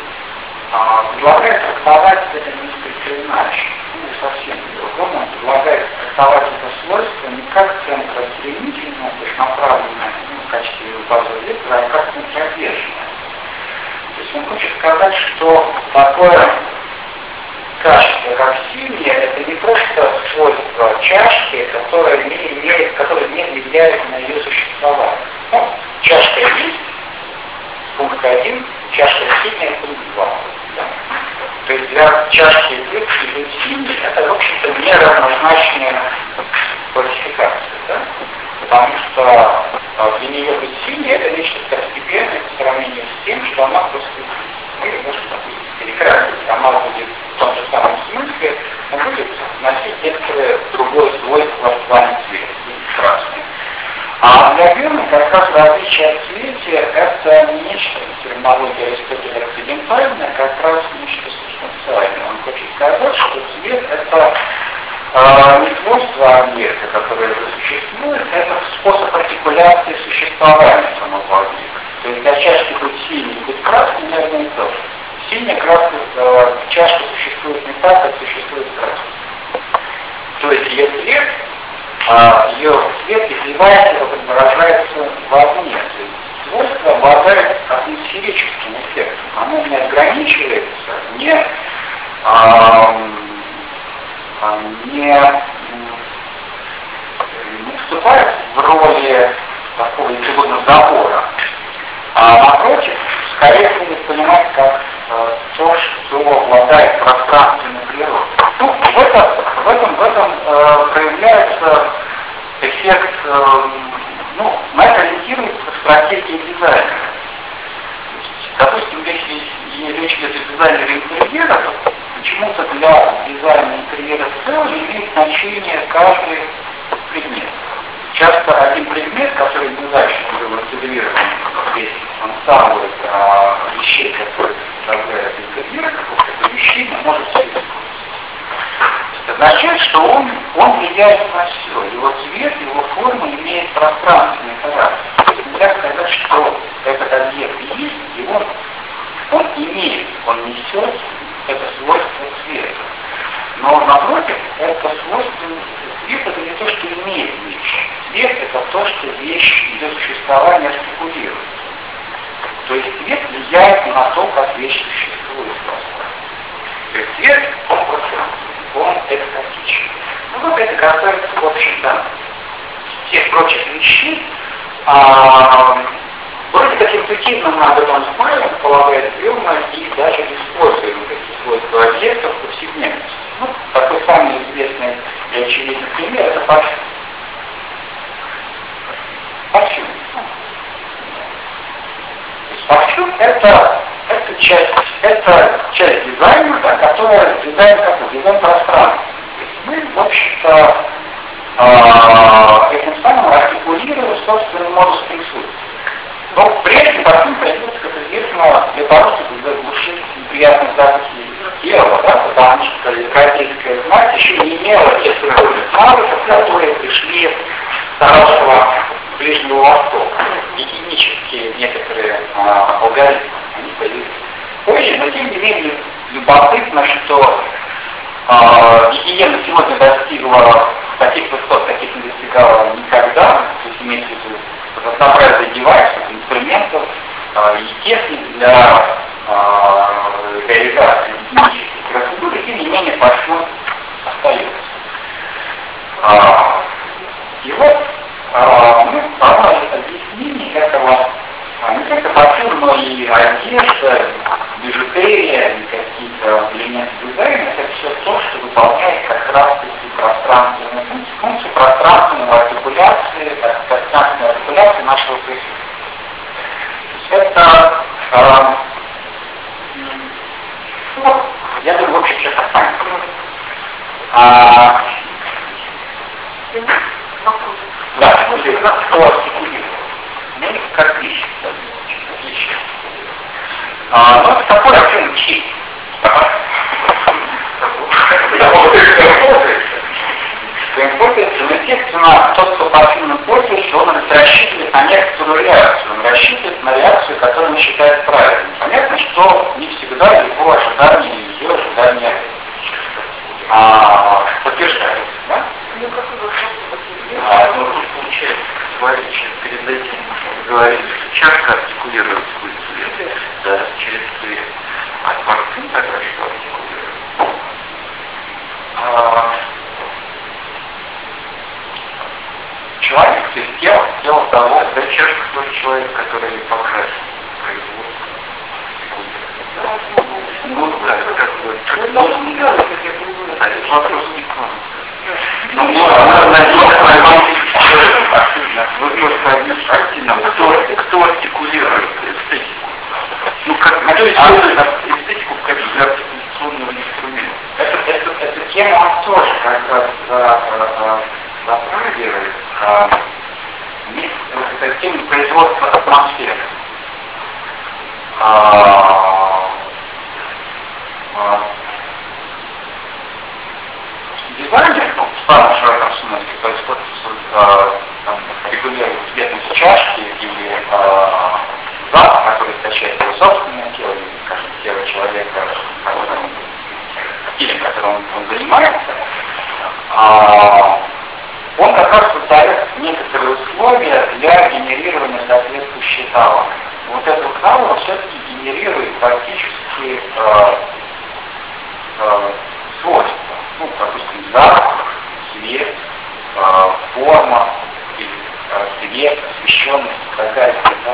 предлагает трактовать это несколько иначе. Не совсем по-другому. Он предлагает трактовать это свойство не как центростремительное, то есть направленное в качестве базового вектора, а как центробежное. То есть он хочет сказать, что такое качество, как синее, это не просто свойство чашки, которое не влияет на ее существование. Ну, чашка есть, пункт 1, чашка синяя, пункт 2. Да? То есть для чашки и быть синей, это, в общем-то, неравнозначная классификация. Да? Потому что для нее быть синей — это нечто второстепенное по сравнению с тем, что она просто может, допустим, перекрасить, она будет в том же самом смысле, но будет носить некоторое другое свойство в плане цвета, красный. А для Бёрна как раз различие от цвете — это не нечто в терминологии Аристотеля акцидентальное, как раз нечто субстанциальное. Он хочет сказать, что цвет — это не свойство объекта, которое уже существует, это способ артикуляции существования самого объекта. То есть для чашки быть синей и быть красной не одно и то же. Синяя красная чашка существует не так, как существует красная. То есть ее цвет изливается, выражается вовне. То есть свойство обладает атмосферическим эффектом. Оно не ограничивается, не вступает в роли такого, если угодно, забора, а напротив, скорее будет понимать как то, что обладает пространственной природой. Ну, в этом проявляется эффект, на это ориентируется стратегия дизайна. Допустим, если речь идет о дизайнере интерьера, то почему-то для дизайна интерьера в целом имеет значение каждый предмет. Часто один предмет, который неудачно был интегрирован в весь ансамбль вещей, которые составляют интерьер, какого-то помещения, может все использовать. Это означает, что он влияет на все. Его цвет, его форма имеет пространственный характер. То есть нельзя сказать, что этот объект есть, и он имеет, он несет это свойство цвета. Но напротив, это свойство цвета это не то, что имеет вещь. Цвет это то, что вещь ее существование артикулирует. То есть цвет влияет на то, как вещь существует в пространстве. То есть цвет, он пространственный, он экстатичный. Ну вот это касается, в общем-то, всех прочих вещей. Вроде как интуитивно мы об этом знаем, полагает Бюрма, и даже используем эти свойства объектов в повседневности. Ну, такой самый известный и очевидный пример это парфюм. Парфюм. Парфюм это часть дизайна, да, которая дизайн пространства. Мы, в общем-то, этим самым артикулируем собственный модус присутствия. Но прежде парфюм появился, как известно, для того, чтобы заглушить неприятные запахи тела, да, потому что европейская знать еще не имела тех навыков, которые пришли с арабского Ближнего Востока. Гигиенические некоторые алгоритмы, они появились позже, но тем не менее любопытно, что гигиена сегодня достигла таких высот, каких не достигала никогда, то есть имеется в виду разнообразие девайсов, инструментов и техник для реализации гигиенических процедур, и тем не менее парфюм остается. И вот мы попали объяснение этого, не только парфюм, но и одежда, бижутерия, и какие-то элементы дизайна, это все то, что выполняет как раз таки пространственную функцию пространственной артикуляции, пространственной артикуляции нашего присутствия. Это, я думаю, в общем, сейчас останется. Да, кто артикулирует. Ну, как отлично. Ну, это такой вообще чип. Естественно, тот, кто парфюмом пользуется, он рассчитывает на некоторую реакцию. Он рассчитывает на реакцию, которую он считает правильной. Понятно, что не всегда его ожидания и ее ожидания подтверждаются. Да? Ну, тут получается, говорить перед этим говорили, что чашка артикулирует свой цвет, да, через цвет. А парфюм тогда что артикулирует? Человек, то есть тело того, да, чашка тоже человек, который покрасит производство. Ну, да, как бы... А вопрос не к вам. Вы просто объясните нам, кто артикулирует эстетику? Ну, как эстетику как для артикуляционного инструмента. Эту тему он тоже как раз затрагивает. Это тема производства атмосферы. Дизайнер, ну, в самом широком смысле, происходит регулирует цветность чашки или запах, который источает его собственное тело, или, скажем, тело человека, стилем, которым он занимается, он как раз создает некоторые условия для генерирования соответствующей аура. Вот эту ауру все-таки генерирует практически свойства. Ну, допустим, запах, цвет, форма, цвет, освещенность и так далее.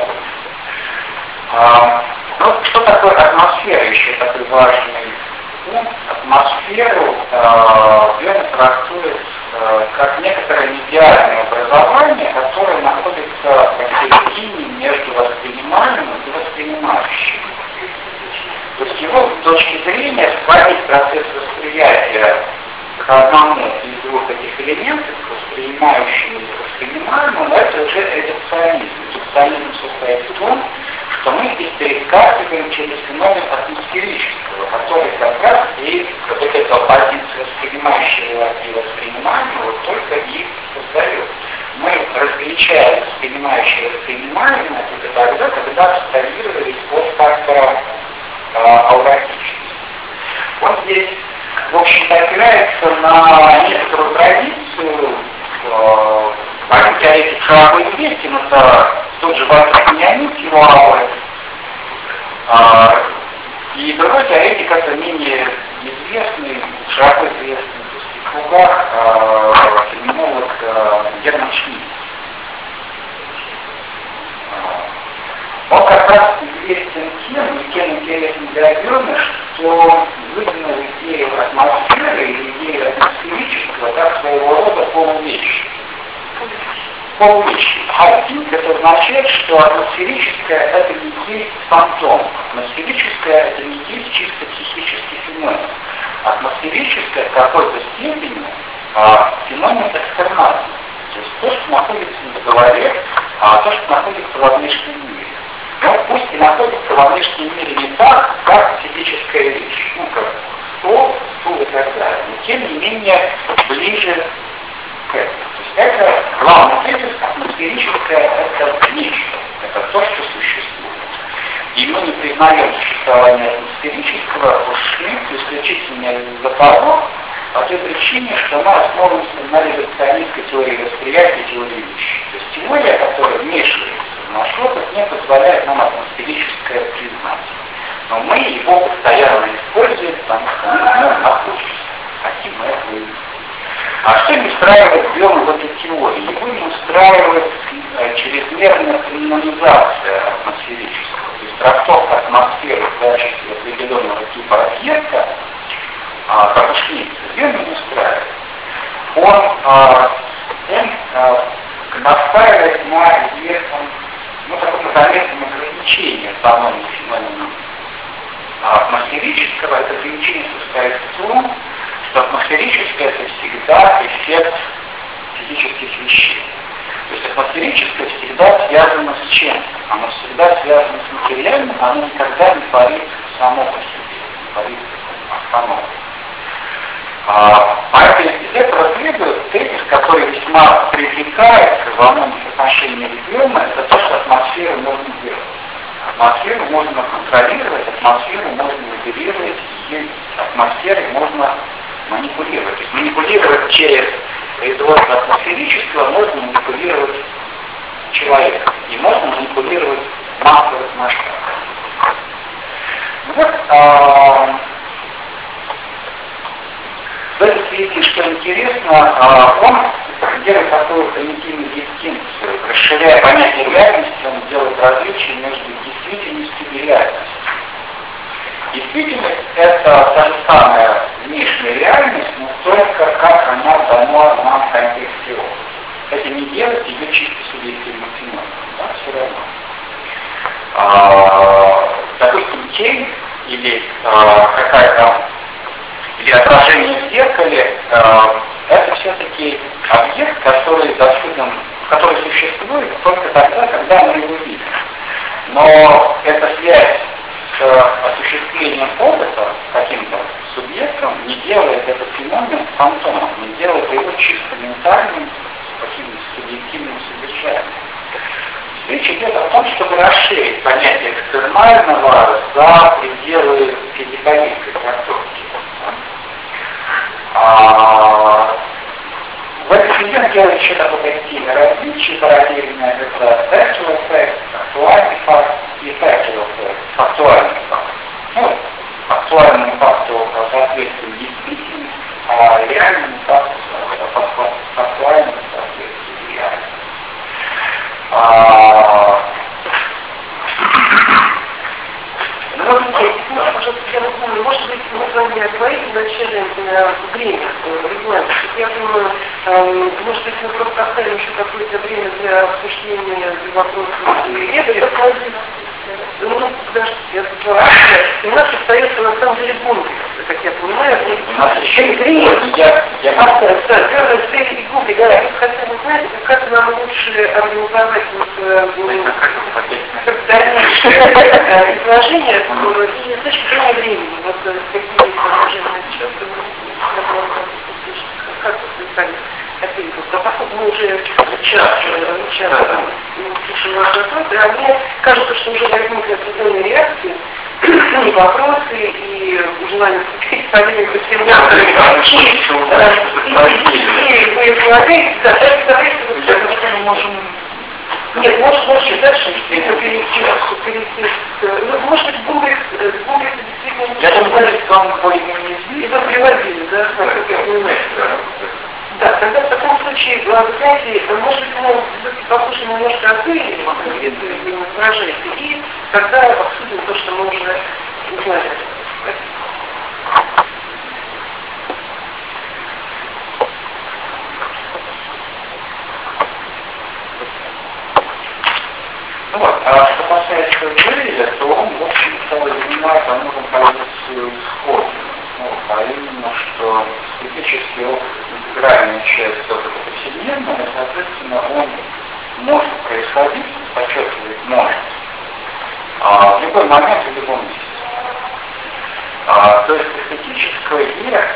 Ну, что такое атмосфера? Еще такой важный пункт. Атмосферу Бёрн трактует как некоторое медиальное образование, которое находится посередине между воспринимаемым и воспринимающим. То есть его точки зрения сводить процесс восприятия к одному из двух этих элементов, воспринимающему и воспринимаемому, это уже редукционизм. Редукционизм состоит в том, что мы здесь перескакиваем через феномен атмосферического, который как раз и вот эта оппозиция воспринимающего и воспринимаемого только и создает. Мы различаем воспринимающее и воспринимаемое только тогда, когда абстрагировались от фактора аутентичности. Он здесь, в общем-то, опирается на некоторую традицию, один теоретик широко известен, это тот же Вальтер Беньямин, его ауры, и другой теоретик, это менее известный, широко известный в узких кругах, феноменолог Герман Шмидт. Он как раз известен тем, и тем интересен для Бёрна, что выдвинул идею атмосферы или идею атмосферического как своего рода полувещи. Полувещи. Хартинг это означает, что атмосферическое это не есть фантом. Атмосферическое это не есть чисто психический феномен. Атмосферическое в какой-то степени феномен экстернальный. То есть то, что находится на голове, то, что находится во внешнем мире. Но пусть и находится во внешнем мире не так, как физическая вещь, ну как стул и так далее, но тем не менее ближе к этому. То есть это главный тезис, атмосферическое это нечто, это то, что существует. И мы не признаем существование атмосферического исключительно из-за того, по той причине, что мы основываемся на редукционистской теории восприятия и теории вещи. То есть теория, которая вмешивается в наш опыт, не позволяет нам атмосферическое признать. Но мы его постоянно используем, потому что мы в нем находимся. Хотим мы это увидеть. А что не устраивает Бёрн в этой теории? Его не устраивает чрезмерная криминализация атмосферического. То есть трактовка атмосферы в качестве определенного типа объекта, как у Шмидта, Бёрн не устраивает. Он настаивает на известном, таком заметном ограничении самого феномена атмосферического. Это ограничение состоит в том, что атмосферическое это всегда эффект физических вещей. То есть атмосферическое всегда связано с чем-то. Оно всегда связано с материальным, оно никогда не парит само по себе, не парит автономно. Поэтому из этого следует тезис, который весьма привлекает во многих отношениях Бёрна, это то, что атмосферу можно делать. Атмосферу можно контролировать, атмосферу можно моделировать, и атмосферой можно манипулировать. То есть манипулировать через производство атмосферического можно манипулировать человеком. И можно манипулировать в массовых масштабах. Вот, в этой связи, что интересно, он делает такую примитивную дистинкцию, расширяя понятие реальности, он делает различие между действительностью и реальностью. Действительность – это та же самая внешняя реальность, но только как она дана нам в контексте опыта. Это не делает ее чисто субъективным феноменом, да, все равно. Допустим, тень или какая-то или отражение в зеркале, это все-таки объект, который существует только тогда, когда мы его видим. Но эта связь с осуществлением опыта каким-то субъектом не делает этот феномен фантомом, не делает его чисто ментальным, каким-то субъективным содержанием. Речь идет о том, чтобы расширить понятие экстернального за пределы физикалистской трактовки. В этой связи он делает еще такое позитивное различие, параллельное, это factual fact, фактуальный факт и factual fact, фактуальный факт. Фактуальному факту соответствует действительность, а реальному факту фактуальному соответствует реальность. Может быть, мы с вами говорили вначале время, регламент. Я думаю, может быть, мы просто оставим еще какое-то время для обсуждения вопросов и ну, подождите, я спрашиваю. У нас остается на самом деле бункер, как я понимаю. У нас еще и губли, да, хотя бы знаете, как нам лучше организовать дальнейшее изложение и с точки зрения времени. Вот какие изложения сейчас, как вы писали? А поскольку мы уже час слушаем ваш вопрос, а мне кажется, что уже возникли определенные реакции и вопросы, и желание вступить в полемику с семьей, и вы излагаете, давайте мы можем... Нет, может дальше перейти, может быть, Google действительно... Я думаю, что он более неизвестен. Это приводили, да? Да, тогда в таком случае, вы знаете, может быть, мы послушаем немножко о Гейле, если вы выражаете, и тогда обсудим то, что мы уже узнали. Ну вот, а что касается Гейля, то он, в общем-то, занимает во многом позицию сходную. А именно, что специфический опыт, интегральная часть опыта повседневного, и, соответственно, он может происходить, подчеркивает, может, в любой момент, в любом месте. То есть эстетическое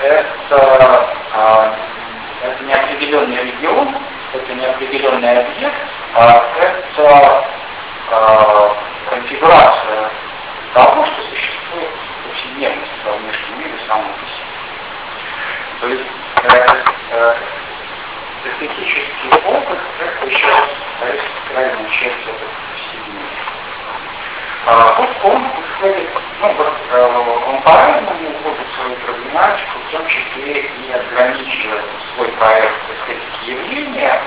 это неопределенный регион, это неопределенный объект, это конфигурация того, что существует в повседневности во внешнем мире самого по себе. То есть эстетический опыт, это еще раз крайняя часть этого повседневности. Вот он исходит, он по-разному вводит свою проблематику, в том числе и ограничивает свой проект эстетики явления.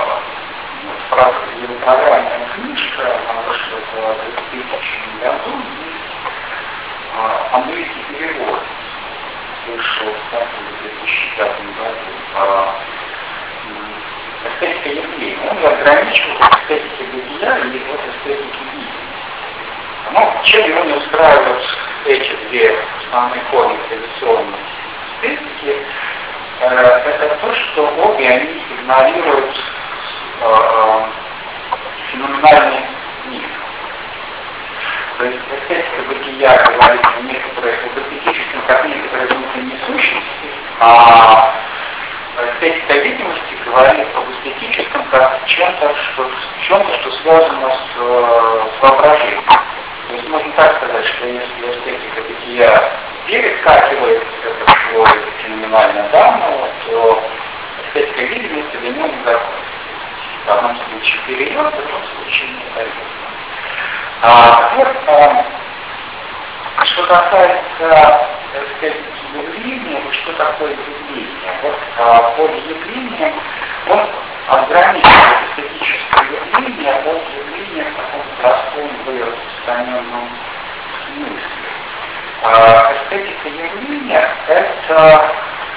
Его программная книжка, она вышла в 2000 году, английский перевод вышел в 2005 году. Эстетика явления. Он ограничивает эстетики бытия и вот эстетики видения. Но чем его не устраивают эти две основные формы традиционной эстетики, это то, что обе они игнорируют феноменальный мир. То есть эстетика бытия говорит о некоторых эстетическом как некоторой внутренней сущности, а эстетика видимости говорит об эстетическом как чем-то, что связано с воображением. То есть можно так сказать, что если эстетика бытия перескакивает это свой феноменальное данное, то эстетика видимости до него не доходит. В одном случае перейдет, в другом случае не дойдет. Что касается эстетики явления, что такое явление? Вот под явлением он ограничивает эстетическое явление от явления в таком простом распространенном смысле. Эстетика явления – это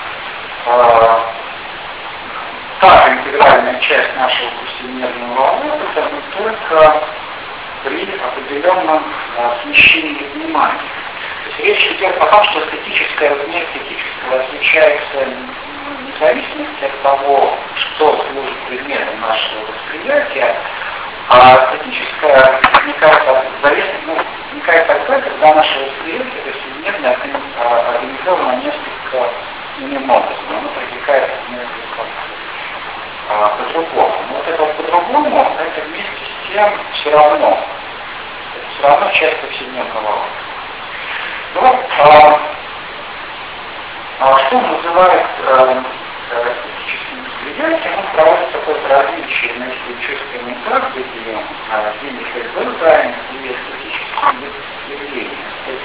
та же интегральная часть нашего повседневного опыта, но только при определенном смещении внимания. То есть речь идет о том, что эстетическое от неэстетического отличается в зависимости от того, что служит предметом нашего восприятия, а эстетическое возникает тогда, когда наше восприятие повседневно организовано несколько иным образом, оно протекает несколько по-другому. Но вот это вот по-другому, это вместе с тем все равно часть повседневного опыта. Ну, что он называет эстетическим восприятием, он проводит такое различие между чувственной практикой, дизайн и эстетическим явлением,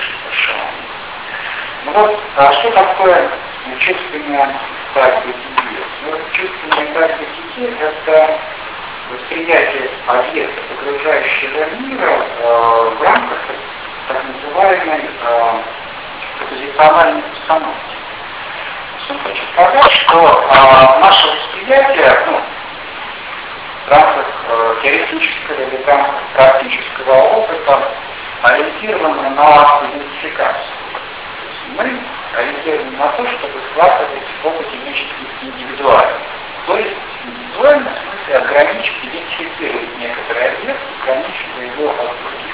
ну вот, что такое чувственная так бытие? Ну, чувственная так бытие – это восприятие объекта окружающего мира в рамках так называемой позициональной установки. Суть хочет сказать, что наше восприятие в рамках теоретического или в рамках практического опыта ориентировано на идентификацию. Мы ориентированы на то, чтобы складывать в опыте нечто индивидуальное. То есть индивидуально в смысле ограничить, идентифицировать некоторый объект, ограничивая его от других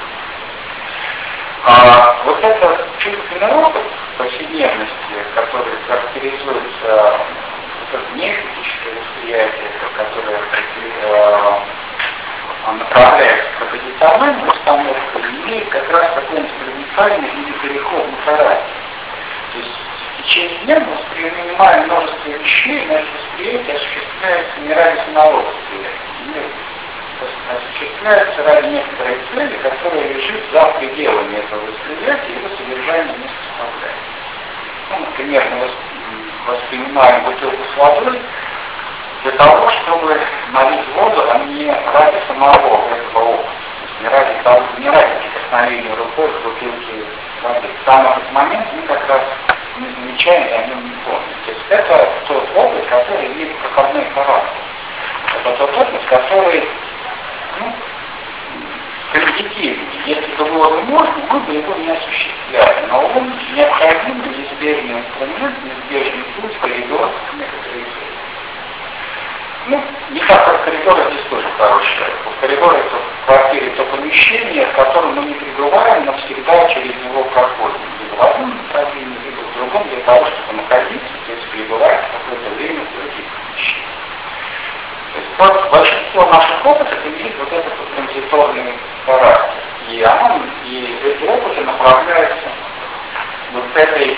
объектов. Вот это чувственный опыт повседневности, который характеризуется неэстетическое восприятие, которое направляется к пропозициональной установке, имеет как раз такой инструментальный или переходный характер. То есть в течение дня мы воспринимаем множество вещей, наше восприятие осуществляется не ради самого восприятия, осуществляется ради некоторой цели, которая лежит за пределами этого восприятия, его содержание не составляет. Ну, например, мы воспринимаем бутылку с водой для того, чтобы налить воду, а не ради самого этого опыта. Не ради прикосновения рукой к бутылке воды. В самый этот момент мы как раз не замечаем и о нем не помним. То есть это тот опыт, который имеет проходной характер. Это тот опыт, который примитивный. Если бы было возможно, мы бы его не осуществляли. Но он необходимый, неизбежный инструмент, неизбежный путь, коридор некоторые цели. Не так, как коридор, здесь тоже хороший. В коридоре это в квартире то помещение, в котором мы не пребываем, но всегда через него проходим. Либо в одном направлении, либо в другом, для того, чтобы находиться, то есть пребывать какое-то время в других помещениях. То есть вот большинство наших опытов имеет вот этот транзиторный характер. И эти опыты направляются вот этой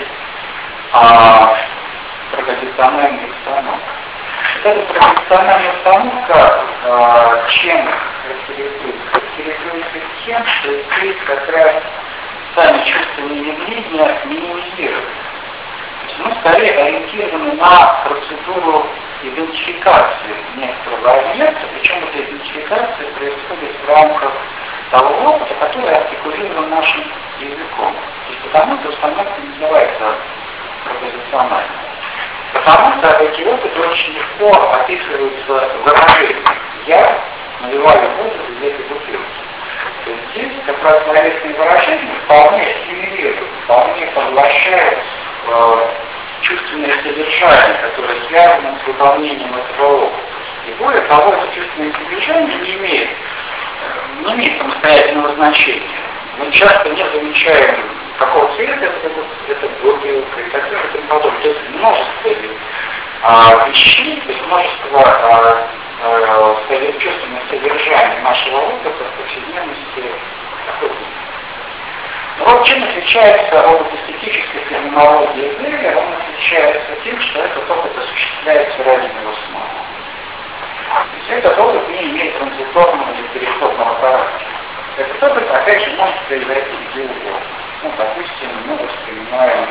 пропозициональной установкой. Эта пропозициональная установка чем характеризуется? Характеризуется тем, что здесь как раз сами чувственные явления минимизированы. Мы скорее ориентированы на процедуру идентификации некоторого объекта, причем эта идентификация происходит в рамках того опыта, который артикулирован нашим языком. То есть потому-то установка называется пропозициональной. Потому-то эти опыты очень легко описываются выражением. Я наливаю воду из этой бутылки. То есть здесь как раз словесные выражения вполне стимулируют, вполне поглощают чувственное содержание, которое связано с выполнением этого опыта. И более того, это чувственное содержание не имеет самостоятельного значения. Мы часто не замечаем, какого цвета это бутылка и так далее и тому подобное. То есть множество вещей, то есть множество чувственного содержания нашего опыта в повседневности находится. Но вот чем отличается опыт эстетической феноменологии Гегеля? Он отличается тем, что этот опыт осуществляется ради него самого. То есть этот опыт не имеет транзиторного или переходного характера. Этот опыт, опять же, может произойти где угодно. Допустим, мы воспринимаем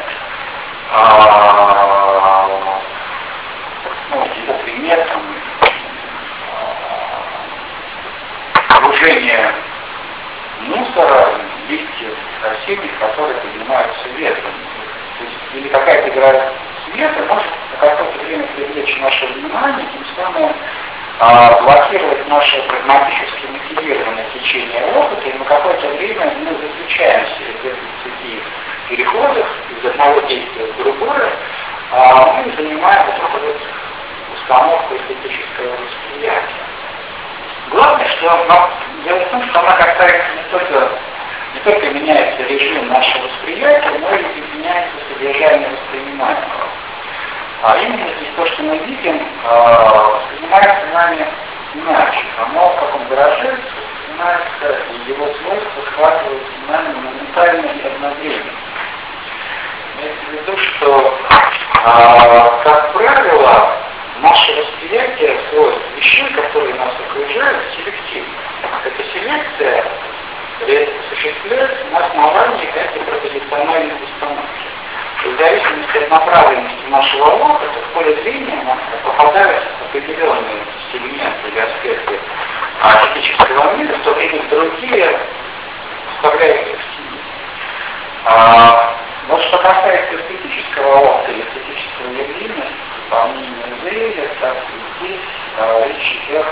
его примером окружение мусора, листьев, растений, которые поднимаются ветром. То есть, или какая-то игра света может на какое-то время привлечь наше внимание, тем самым блокировать наше прагматически мотивированное течение опыта, и на какое-то время мы заключаемся в этой цепи переходов из одного действия в другое, мы занимаем вот эту установку эстетического восприятия. Главное, что дело в том, что она касается не только меняется режим нашего восприятия, но и меняется содержание воспринимаемого. А именно здесь то, что мы видим, воспринимается нами иначе. Оно, как он выражается, воспринимается, и его свойства схватываются нами моментально и одновременно. Имеется в виду, что, как правило, наше восприятие свойств вещей, которые нас окружают, селективно. Эта селекция осуществляется на основании этой пропозициональной установки. В зависимости от направленности нашего опыта, в поле зрения нам попадают определенные сегменты или аспекты эстетического мира, в то время другие вставляются в тени. Вот что касается эстетического опыта или эстетического явления, выполнения зрения, так и здесь речь идет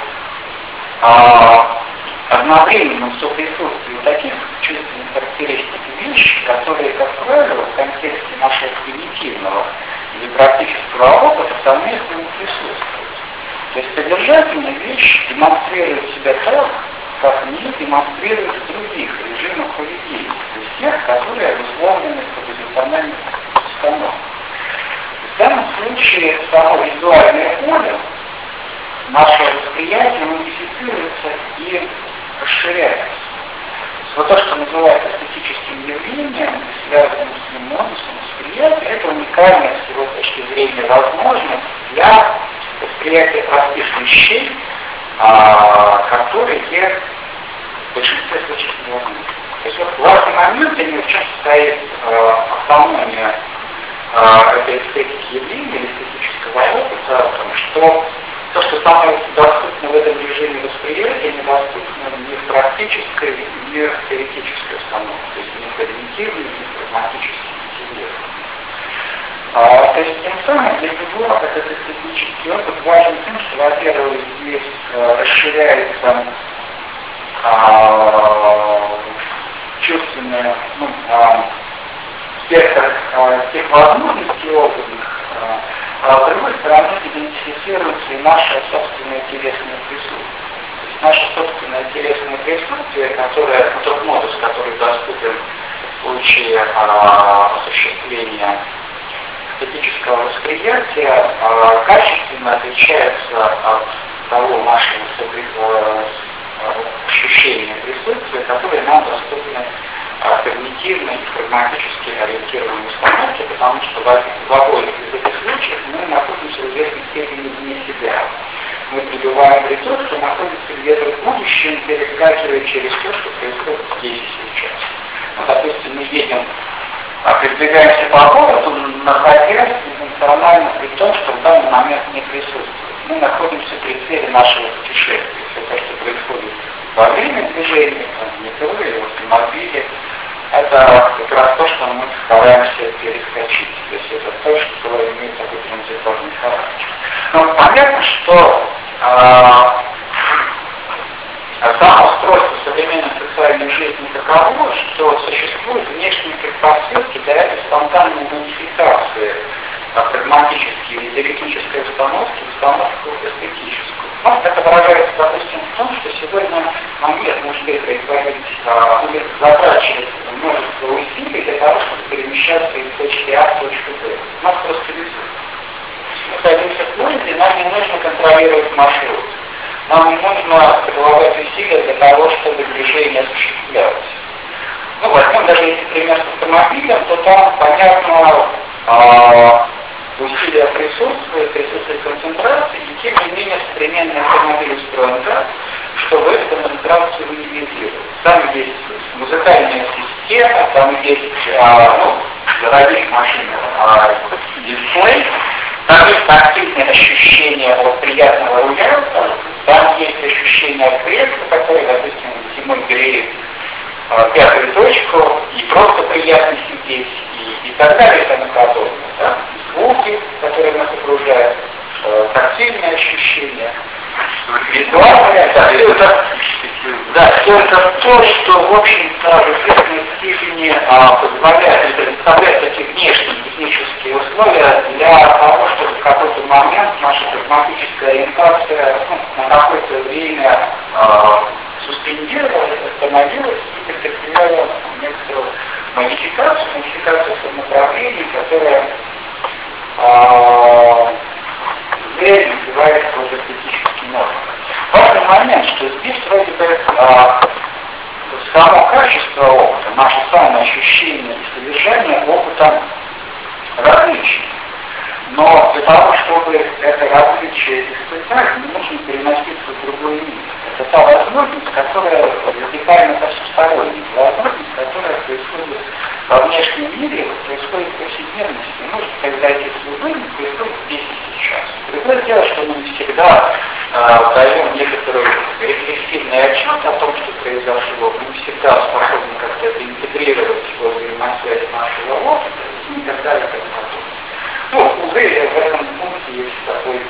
о одновременном соприсутствии таких чувственных характеристик вещи, которые, как правило, в контексте нашего примитивного или практического опыта совместно присутствуют. То есть содержательная вещь демонстрирует себя так, как не демонстрирует в других режимах поведения, то есть тех, которые обусловлены пропозициональной установкой. В данном случае само визуальное поле наше восприятие модифицируется и расширяется. Вот то, что называется эстетическим явлением, связанным с ним модусом восприятия, это уникальная с его точки зрения возможность для восприятия простых вещей, которые в большинстве случаев невозможны. То есть вот важный момент, в чем состоит автономия этой эстетики явления или эстетического опыта, что то, что становится доступно в этом режиме восприятия, недоступно ни в практической, ни в теоретической установке, то есть ни в когнитивной, ни в прагматической мотивировании. То есть тем самым для него этот эстетический опыт важен тем, что, во-первых, здесь расширяется чувственная спектр тех возможностей опытных, а с другой стороны идентифицируется и наше собственное телесное присутствие. То есть наше собственное телесное присутствие, которое, тот модус, который доступен в случае осуществления эстетического восприятия, качественно отличается от того нашего ощущения присутствия, которые нам доступны когнитивно и прагматически ориентированной установке, потому что в обоих из этих случаев мы находимся в известной степени вне себя. Мы пребываем в том, что находится где-то в будущем, перескакивая через то, что происходит здесь и сейчас. Допустим, мы едем, передвигаемся по городу, находясь эмоционально при том, что в данный момент не присутствует. Мы находимся при цели нашего путешествия. Все то, что происходит во время движения, в метро или в автомобиле, это как раз то, что мы стараемся перескочить. То есть это то, что имеет такой транзиторный характер. Но понятно, что само устройство современной социальной жизни таково, что существуют внешние предпосылки для этой спонтанной модификации прагматической или теоретической установки в установку эстетическую. Это выражается, допустим, в том, что сегодня нам нет нужды производить или затрачивать множество усилий для того, чтобы перемещаться из точки А в точку Б. У нас просто ресурс. Мы садимся в поезде, нам не нужно контролировать маршрут. Нам не нужно прилагать усилия для того, чтобы движение осуществлялось. Возьмем даже если пример с автомобилем, то там, понятно, усилия присутствует концентрации, и тем не менее современный автомобиль устроен так, чтобы эту концентрацию минимизировать. Там есть музыкальная система, там есть, для дорогих машин, дисплей, там есть тактильное ощущение от приятного руля, там есть ощущение от кресла, которое, допустим, зимой греет пятую точку, и просто приятно сидеть, и так далее, и тому подобное. Да? Звуки, которые нас окружают, тактильные ощущения, визуальные, все это то, что, в общем-то, в известной степени позволяет или представляет такие внешние технические условия для того, чтобы в какой-то момент наша прагматическая ориентация на какое-то время суспендировалась, остановилась и претерпела некоторую модификацию направлений, которая зря называется уже эстетическим нормом. Важный момент, что здесь вроде бы само качество опыта, наше самоощущение и содержание опыта различны. Но для того, чтобы это различие испытать, не нужно переноситься в другой мир. Это та возможность, которая радикально всесторонняя, возможность, которая происходит во внешнем мире, происходит в повседневности, может произойти с любым, происходит здесь и сейчас. Другое дело, что мы не всегда даем некоторый рефлексивный отчет о том, что произошло, мы не всегда способны как-то это интегрировать в взаимосвязь нашего опыта и так далее, и так далее. Увы, в этом пункте есть такой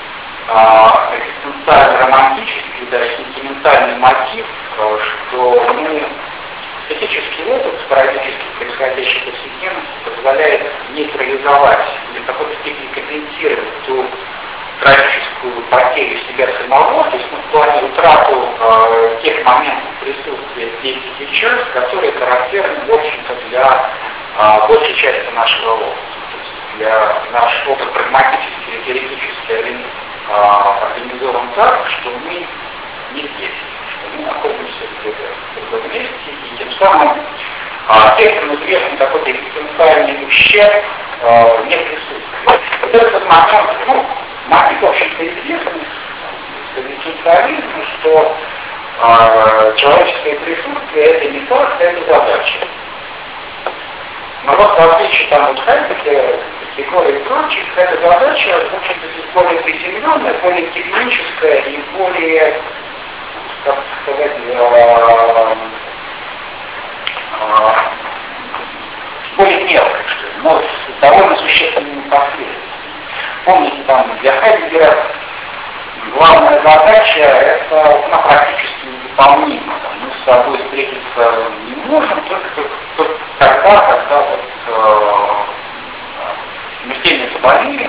экзистенциально-романтический, даже сентиментальный мотив, что эстетический опыт, спорадически происходящий в повседневности, позволяет нейтрализовать или в какой-то степени компенсировать ту трагическую потерю себя самого, то есть в плане утрату тех моментов присутствия здесь и сейчас, которые характерны, в общем-то, для большей части нашего опыта. Для нашего опыта прагматически и теоретически организован так, что мы не здесь, что мы находимся где-то в другом месте, и тем самым текстом известный какой-то экзистенциальный ущерб не присутствует. Вот этот момент, момент, в общем-то, известный с экзистенциализмом, что человеческое присутствие это не факт, это задача. Но вот в отличие там от Хайдегера, Григория и прочих, эта задача, в общем-то, более приземленная, более техническая и более, как сказать, более мелкая, что ли, но с довольно существенными последствиями. Помните, там для Хайдегера главная задача это практически невыполнима. Мы с собой встретиться не можем только тогда, когда смертельное заболевание,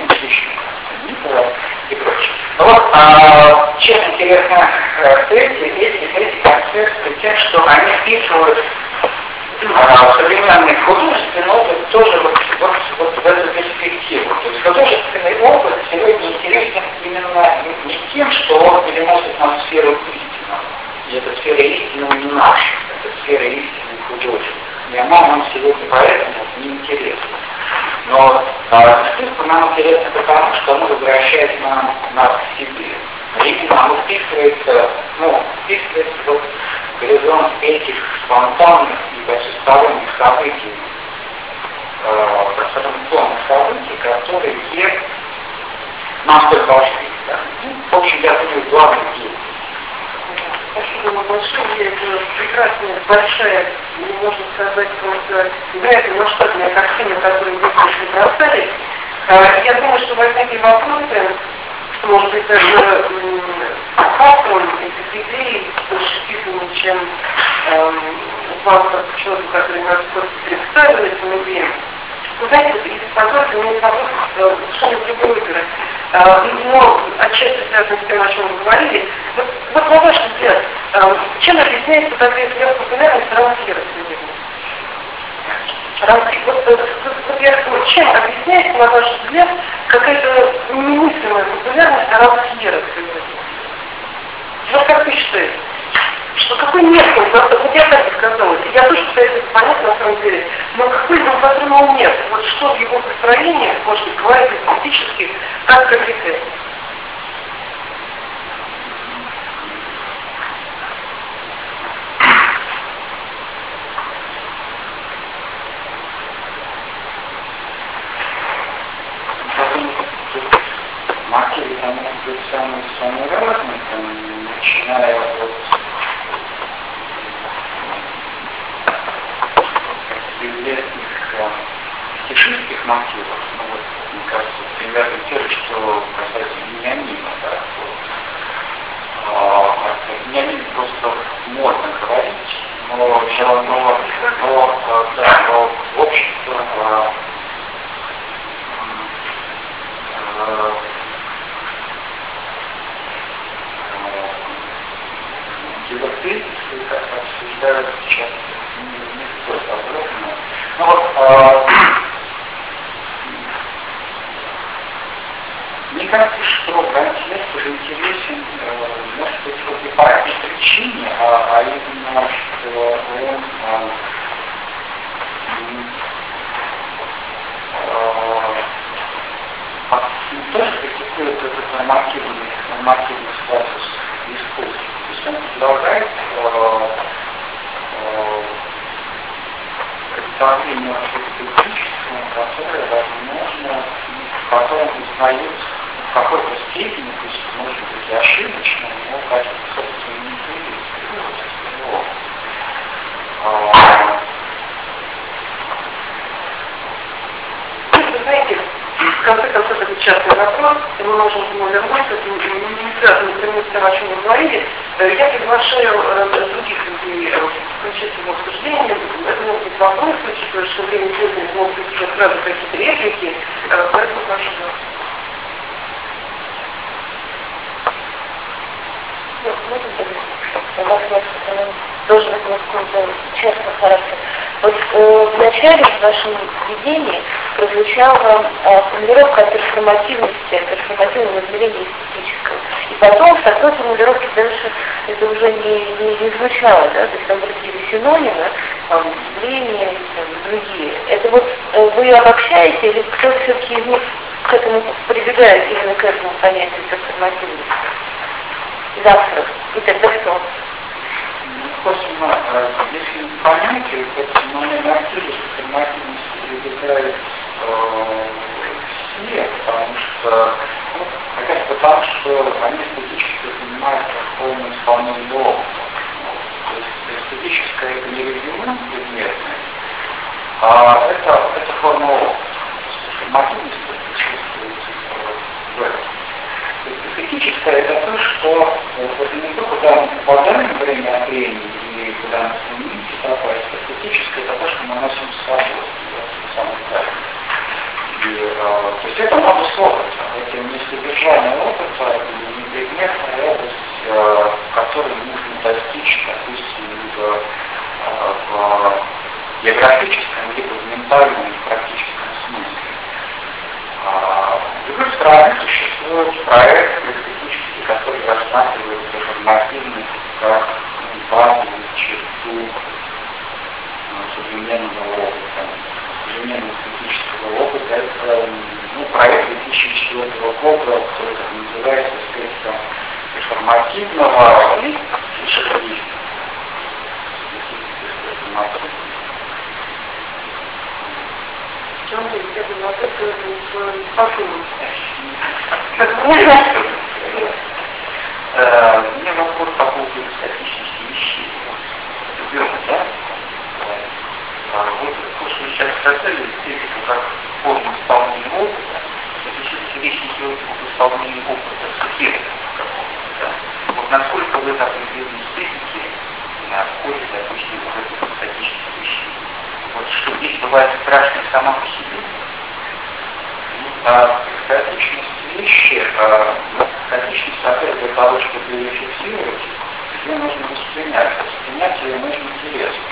и прочее. Но вот чем интересно эти концепты тем, что они вписывают современный художественный опыт тоже вот в эту перспективу. То есть художественный опыт сегодня интересен именно не тем, что он переносит нас в сферу истины. И эта сфера истины не наша, это сфера истины художества. И она нам сегодня поэтому не интересна. Но искусство нам интересно потому, что оно возвращает нас к себе. Именно оно вписывается в горизонт этих спонтанных и потусторонних событий, трансформационных событий, которые нам столь важны. Да? В общем, я думаю, главный день. Спасибо вам большое. Это прекрасная, большая, можно сказать, просто невероятно масштабная картина, которую вы здесь бросали. Я думаю, что возникли вопросы, может быть, даже автором этих идей больше вписаны, чем вам, как человеку, который нас представил этим идеям. Вы знаете, если позволите, у меня есть вопрос совершенно другой оперы. Но отчасти связано с тем, о чем вы говорили. Вот на ваш взгляд, чем объясняется такая популярность рамсфера сегодня? Чем объясняется, на ваш взгляд, какая-то немыслимая популярность рамсфера сегодня? Вот как вы считаете? Что какой метод, вот я так и сказала, я тоже пытаюсь это понять на самом деле, но какой он задумал метод, вот что в его построении, может быть, бывает эстетически, так привлекает. Мотивы там могут быть самые разные, начиная от известных стихических мотивов, мне кажется, примерно те же, что касается Вениамина, да, Вениамин просто модно говорить, но общество его тезисы обсуждают сейчас не столь подробно. Ну вот, мне кажется, что Брантьес уже интересен, может быть, вот не по этой причине, а именно, что он тоже критикует этот нормативный статус искусства. То есть он предлагает представление архитектурическому, которое возможно, в котором узнаются в какой-то степени, пусть может быть и ошибочно, но какие-то собственные интуиции. Вы знаете, в конце концов, это частный вопрос, и мы можем к нему вернуться, это не связано напрямую с тем, о чем вы говорили. Я приглашаю других людей включиться в обсуждение. Это могут быть вопросы, учитывая, что время позднее, могут быть уже сразу какие-то реплики. Поэтому прошу вас. Должен быть какой-то честный характер. Вот в начале в вашем введении прозвучала формулировка о перформативности, о перформативном измерении эстетического. специфическое. И потом в такой формулировке дальше это уже не звучало, да, то есть там другие синонимы, там, зрение, там, другие. Это вот вы обобщаете или кто-то все-таки из них к этому прибегает, именно к этому понятию перформативности? Завтра. И тогда что? Косвенно, если понятие, то нормативы перформативности прибегают все, потому что они эстетически занимаются формой исполнения опыта. То есть эстетическое это не регион предметное, а это форма опыта. Перформативность чувствуется в этом. То есть эстетическое это то, что вот не то, куда мы попадаем время от времени или куда мы стремимся попасть. Эстетическое это то, что мы носим с собой. Самое правильное. То есть это надо с опыта. Это не содержание опыта, не предметная область, которой нужно достичь, допустим, либо в географическом, либо в ментальном и практическом смысле. С другой стороны, существуют проекты эстетические, которые рассматривают перформативность как базовую черту современного опыта. Современного эстетического опыта это проект 2004 года, который называется средством перформативного Мне вопрос по поводу статичности вещей. Да? Вот то, что вы сейчас сказали, эстетику как форму исполнения опыта, это все-таки речь идет об исполнении опыта субъекта какого-то, да? Вот насколько в это определенной эстетике входит, допустим, в эту статичность вещей. Вот что здесь бывает страшно сама по себе. Статичность вещи, статичность, во-первых, для того, чтобы ее фиксировать, ее нужно воспринять. Воспринять ее нужно интересно.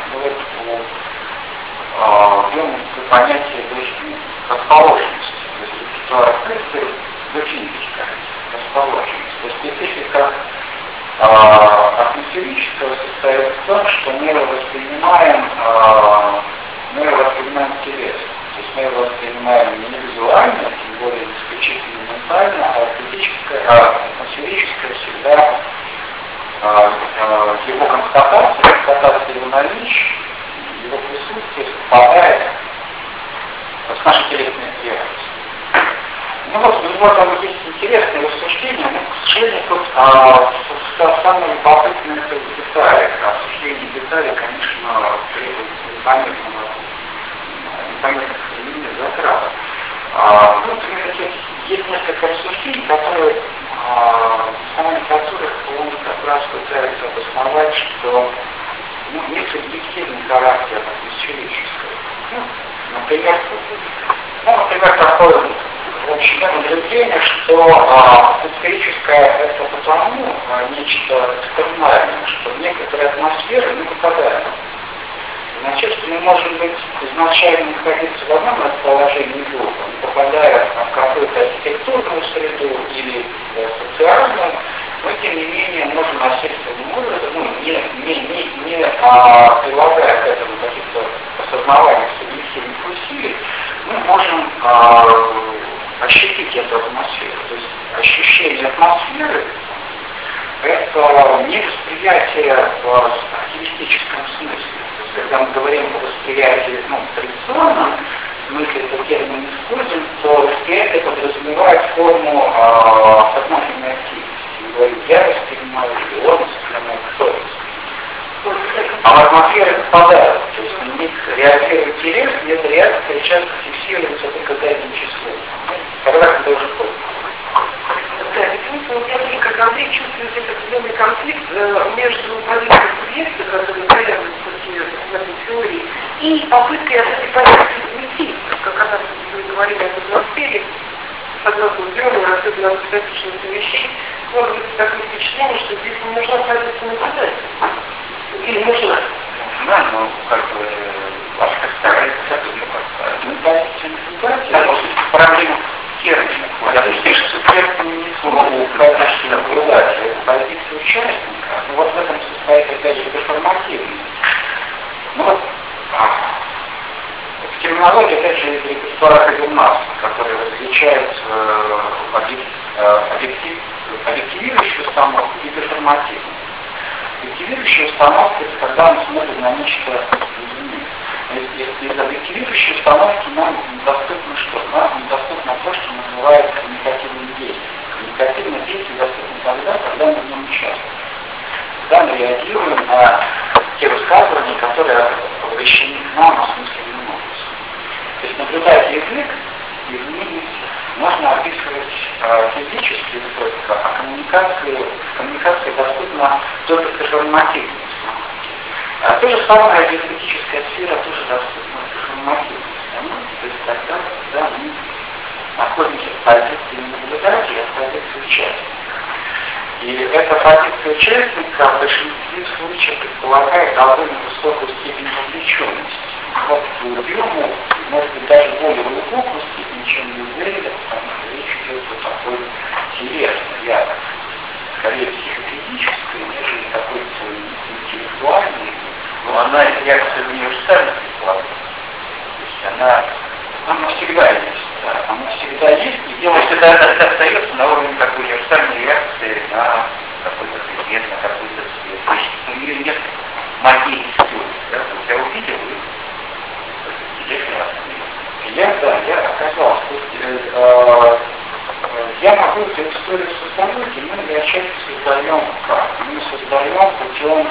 В понятие расположенности, то есть репертуар физическая расположенность. То есть специфика атмосферического состоит в том, что мы его воспринимаем интересно. То есть мы его воспринимаем не визуально, тем более исключительно ментально, а атмосферическое всегда его констатация его наличия, его присутствие совпадает с нашей телесной реальностью. Ну вот, у него там есть интересные рассуждения, но, к сожалению, тут самое любопытное это в деталях. Обсуждение деталей, конечно, требует непонятных временных затрат. Есть несколько рассуждений, самые которых он как раз пытается обосновать, что нет субъективный характер атмосферического. Например, такое общее наблюдение, что атмосферическое это потому нечто экстернальное, что в некоторые атмосферы мы попадаем. Значит, что мы можем быть изначально находиться в одном расположении духа, попадая в какую-то архитектурную среду или социальную, но тем не менее можем насильственным образом, не прилагая к этому каких-то осознаваемых субъективных усилий, мы можем ощутить эту атмосферу. То есть ощущение атмосферы – это не восприятие в активистическом смысле. То есть, когда мы говорим о восприятии традиционном смысле, этот термин используем, то восприятие подразумевает форму сознательной активности. Я воспринимаю, и он воспринимает, кто это. А в атмосфере попадают. То есть на них реагирует интерес, и эта реакция часто фиксируется только задним числом. Когда это должен быть? Да, действительно, как Андрей чувствует этот определенный конфликт между позицией субъекта, который проявляется в этой теории, и попыткой от этой позиции уйти, как раз вы говорили об атмосфере, согласно Дёрну, особенно от статичности вещей, может быть такое впечатление, что здесь не нужна позиция наблюдателя. Или нужна? Да, но как бы ваша старается, позиция наблюдателя, может быть, проблема терминов. Я думаю, что эксперт не смогу конечно наблюдать позицию участника, но вот в этом состоит опять же перформативность. Ну вот в терминологии опять же есть репертуар Хабермаса, который различает объективирующую установку и перформативную. Объективирующая установка — это когда мы смотрим на нечто извне. Из объективирующей установки нам недоступно что? Нам недоступно то, что называется коммуникативным действием. Коммуникативное действие доступно тогда, когда мы в нем участвуем. Когда мы реагируем на те высказывания, которые обращены к нам, в смысле внимательности. То есть наблюдать язык извне нельзя. Можно описывать физические устройства, а коммуникация доступна только перформативной установке. То же самое эстетическая сфера тоже доступна перформативной установке. То есть тогда, когда мы находимся в позиции не наблюдателя, а в позиции участника. И эта позиция участника в большинстве случаев предполагает довольно высокую степень вовлеченности. Вот в Бюрму, может быть, даже более глубокую степень, чем в Юзеле, потому что речь идет о такой телесной яркости, скорее психофизической, нежели какой-то интеллектуальной. Но она реакция универсальна, предполагает. То есть она всегда есть. Да, она всегда есть, и дело всегда остается на уровне такой универсальной реакции на какой-то предмет, на какой-то цвет. То есть у нее нет магии истории. Да? Вот я увидел, я оказался. Я могу эту историю создавать, и мы ее отчасти создаем как? Мы создаем путем,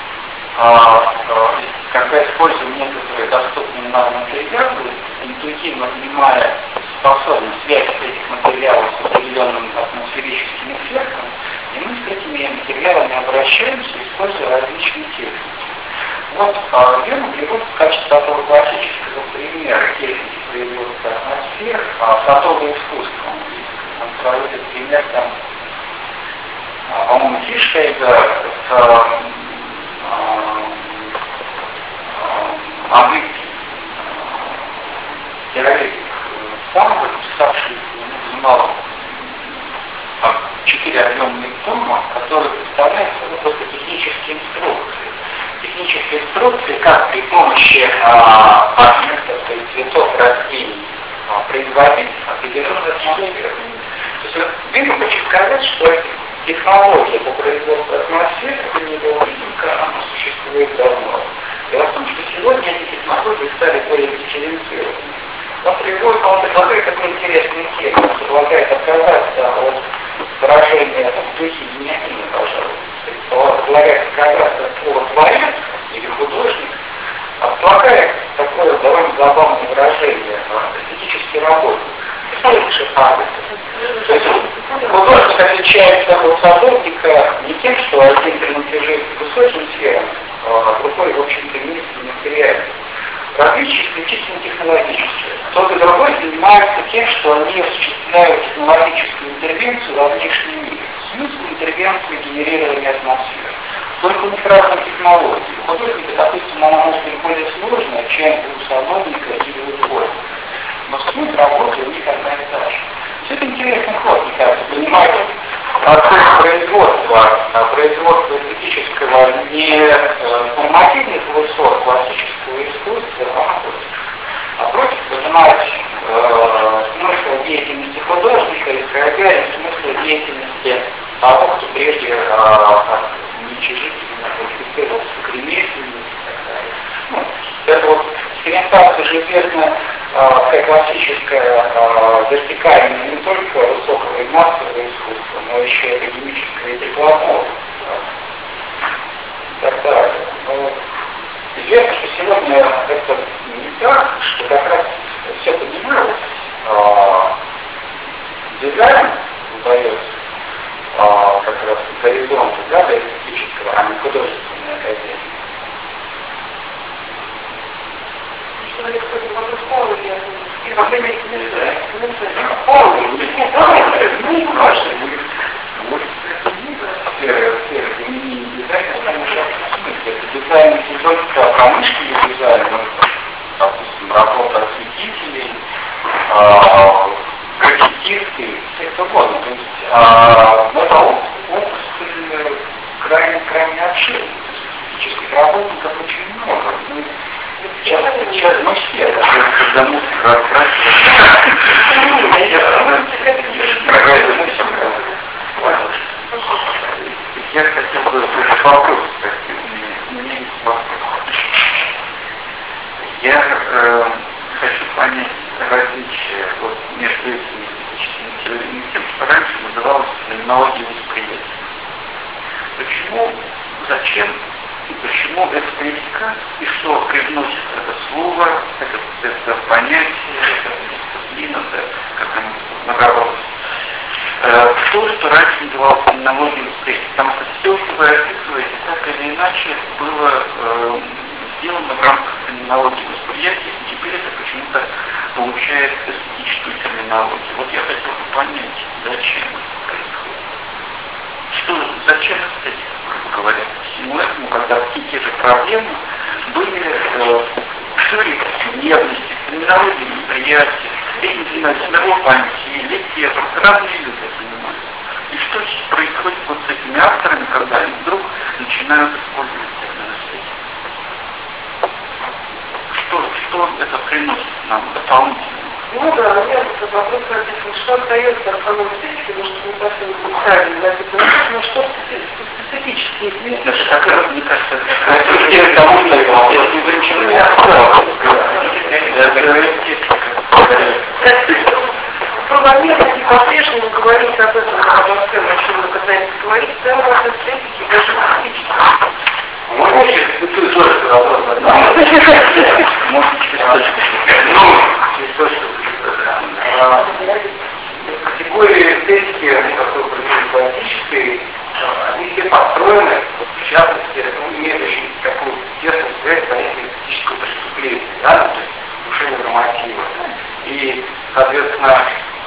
когда используем некоторые доступные нам материалы, интуитивно понимая способность связь этих материалов с определенным атмосферическим эффектом, и мы с этими материалами обращаемся, используя различные техники. Вот Бюрм приводит в качестве такого классического примера техники производства атмосфер садовое искусство. Он проводит пример там, по-моему, Фишкейда с английским теоретик Самбо, писавший немало 4 объемных тома, которые представляют собой просто технические инструкции. Технические инструкции, как при помощи цветов растений производить определенную атмосферу. То есть Бюрм хочет сказать, что технология по производству атмосферы, это не было выдумка, она существует давно. Дело в том, что сегодня эти технологии стали более дифференцированы. Он предлагает такой интересный тему, он предлагает отказаться от выражения в духе гениального, пожалуйста. Предлагает отказаться от слова творец или художник, а предлагает такое довольно забавное выражение эстетический работник. Это лучше память. То есть художник отличается от садовника не тем, что один принадлежит к высоким сферам, а другой, в общем-то, низким материальным. Различия исключительно технологические. Тот и другой занимаются тем, что они осуществляют технологическую интервенцию во внешний мир. Смысл интервенции генерирования атмосферы. Только у них разные технологии. У художника, допустим, она может быть более сложная, чем у садовника или у дворника. Но суть работы у них одна и та же. Все это интересный ход, мне кажется, понимаете, процесс производства эстетического не нормативных высот классического искусства, а против понимать смысл деятельности художника, исходя из смысла деятельности того, кто прежде уничижительно квалифицировался как ремесленник и так далее. Ну, это вот дифференциация же известна как классическая вертикальная не только высокого и массового искусства, но еще и академического и прикладного. И так далее. Но известно, что сегодня это не так, что как раз все понимают, дизайн удается как раз горизонту, да, до эстетического, а не художественной академии. Человек ходит вокруг школы, и во время дизайн не только промышленный дизайн, но, допустим, работа осветителей, граффити что угодно. То есть это опыт крайне обширный. Физических работников очень много. Сейчас мы все, когда музыка расспрашивает, я хотел бы вопрос спросить. У меня есть вопрос. Я хочу понять различия между этими физическими теориями тем, что раньше называлось феноменологией восприятия. Почему, зачем и почему это предикат, и что привносит это слово, это понятие, это дисциплина, как оно называлось. То, что раньше называлось феноменологией восприятия. Потому что все, что вы описываете, так или иначе было сделано в рамках терминологии восприятия, и теперь это почему-то получает эстетическую терминологию. Вот я хотел бы понять, зачем это происходит. Зачем эстетика, грубо говоря, всему этому, когда все те же проблемы были в теории повседневности, в терминологии восприятия, мировой памяти, лекции, разные люди занимаются. И что происходит вот с этими авторами, когда они вдруг начинают использовать термин эстетики? Что это приносит нам дополнительно? Ну да, я этот вопрос написан, что остается от самой эстетики, может, не совсем правильно написано, но что специфически известно. Это как раз, мне кажется, это тому, что это вопрос не врачевая. Правомерно и по-прежнему говорить об этом, обо всем, о чем мы пытаемся говорить, в целом от эстетики, даже физически. Можно через точку вопрос? Можно через точку. Через точку. Категории эстетики, они такой классической, они все построены, в частности, имеют очень такую тесную связь с понятием эстетического преступления, да, то есть нарушение норматива. И, соответственно,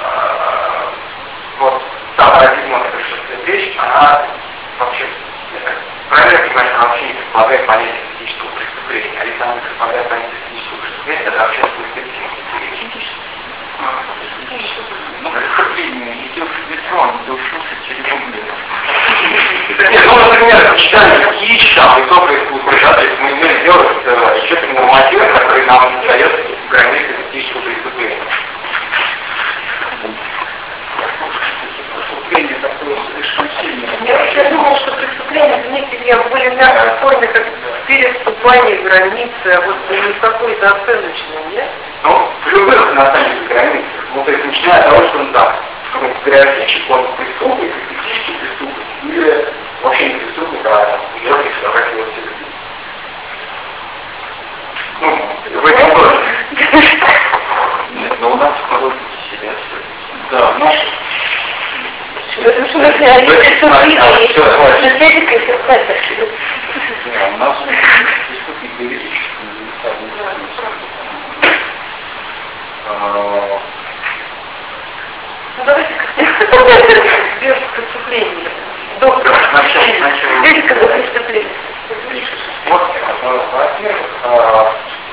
вот та парадигма, что вещь, она вообще, правильно понимать, она вообще не предполагает понятие эстетического преступления. А если она не предполагает понятие эстетического преступления, это вообще ну, преступление идет в метро, не душился через рубли. Нет, ну, например, читание птичь, там, и то происходит прижатие, мы имеем делать еще нормативы, которые нам дает границы эстетического преступления. Преступление такое слишком сильное. Я вообще думал, что преступления заметили в более мягкой форме, как переступание границы, а вот не какой-то оценочный, нет? Ну, в любых национальных границах, ну, то есть начиная от того, что он так, географически он преступник, физический преступник, или вообще не преступник, а легкий собрать его себе. Ну, в этом тоже. Нет, но у нас породите себя. Да, ну... В этом смысле они преступления, эстетика и социальность. Да, у нас преступник юридически. Ну давайте без преступления. Доктор. Эстетика до преступления. Во-первых,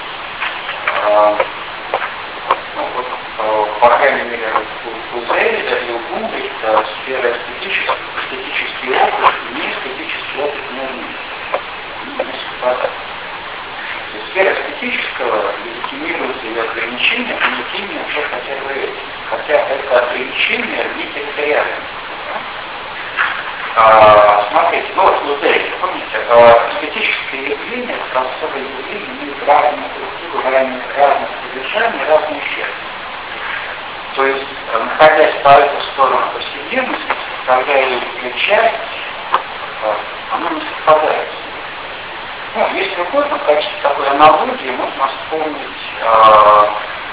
по крайней мере, у Зейда и у Гумбрихта сфера эстетический опыт и неэстетический опыт не совпадают. Сфера эстетического легитимируется или ограничения, понятиями уже хотя бы этим. Хотя это ограничение не территориальное. Смотрите, ну вот Лузей, помните, эстетическое явление, трансовое явление имеют разную структуру, разное содержание, разный эффект. То есть, находясь по эту сторону повседневности, составляя ее часть, оно не совпадает. Ну, если угодно, в качестве такой аналогии можно вспомнить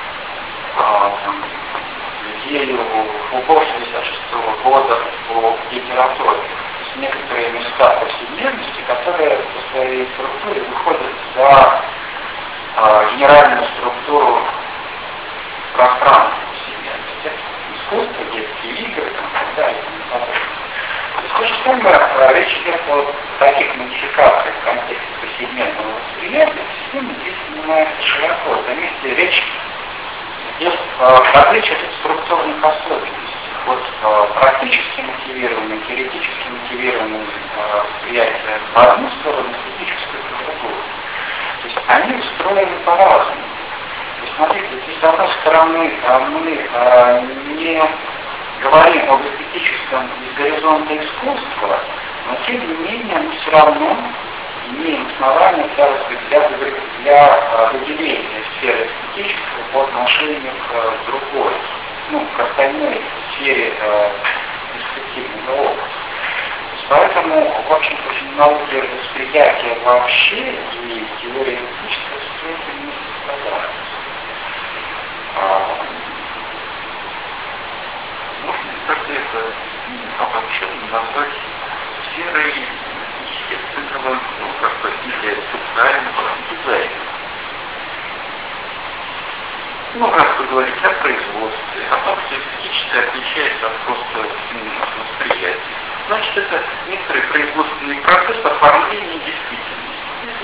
идею Фуко 66 года по литературе. То есть некоторые места повседневности, которые по своей структуре выходят за генеральную структуру пространства повседневности. Искусство, детские игры и так далее. То есть то же самое, речь идет о таких модификациях в контексте повседневного восприятия. Повседневно здесь занимается широко. Заметьте, речь здесь в отличие от структурных особенностей. вот практически мотивированное, теоретически мотивированное восприятие по одну сторону, эстетическое по другую. То есть они устроены по-разному. То есть, смотрите, здесь с одной стороны мы не говорим об эстетическом из горизонта искусства, но тем не менее мы все равно имеем основания для выделения сферы эстетического по отношению к другой, к остальной сфере перспективного опыта. Поэтому, в общем-то, феноменология восприятия вообще и теория эстетического восприятия не совпадают. Можно тогда это обобщенно назвать сферой естественного, или социального дизайна. Раз вы говорите о производстве, о том, что эстетическое отличается от просто восприятия, значит, это некоторый производственный процесс оформления действительности.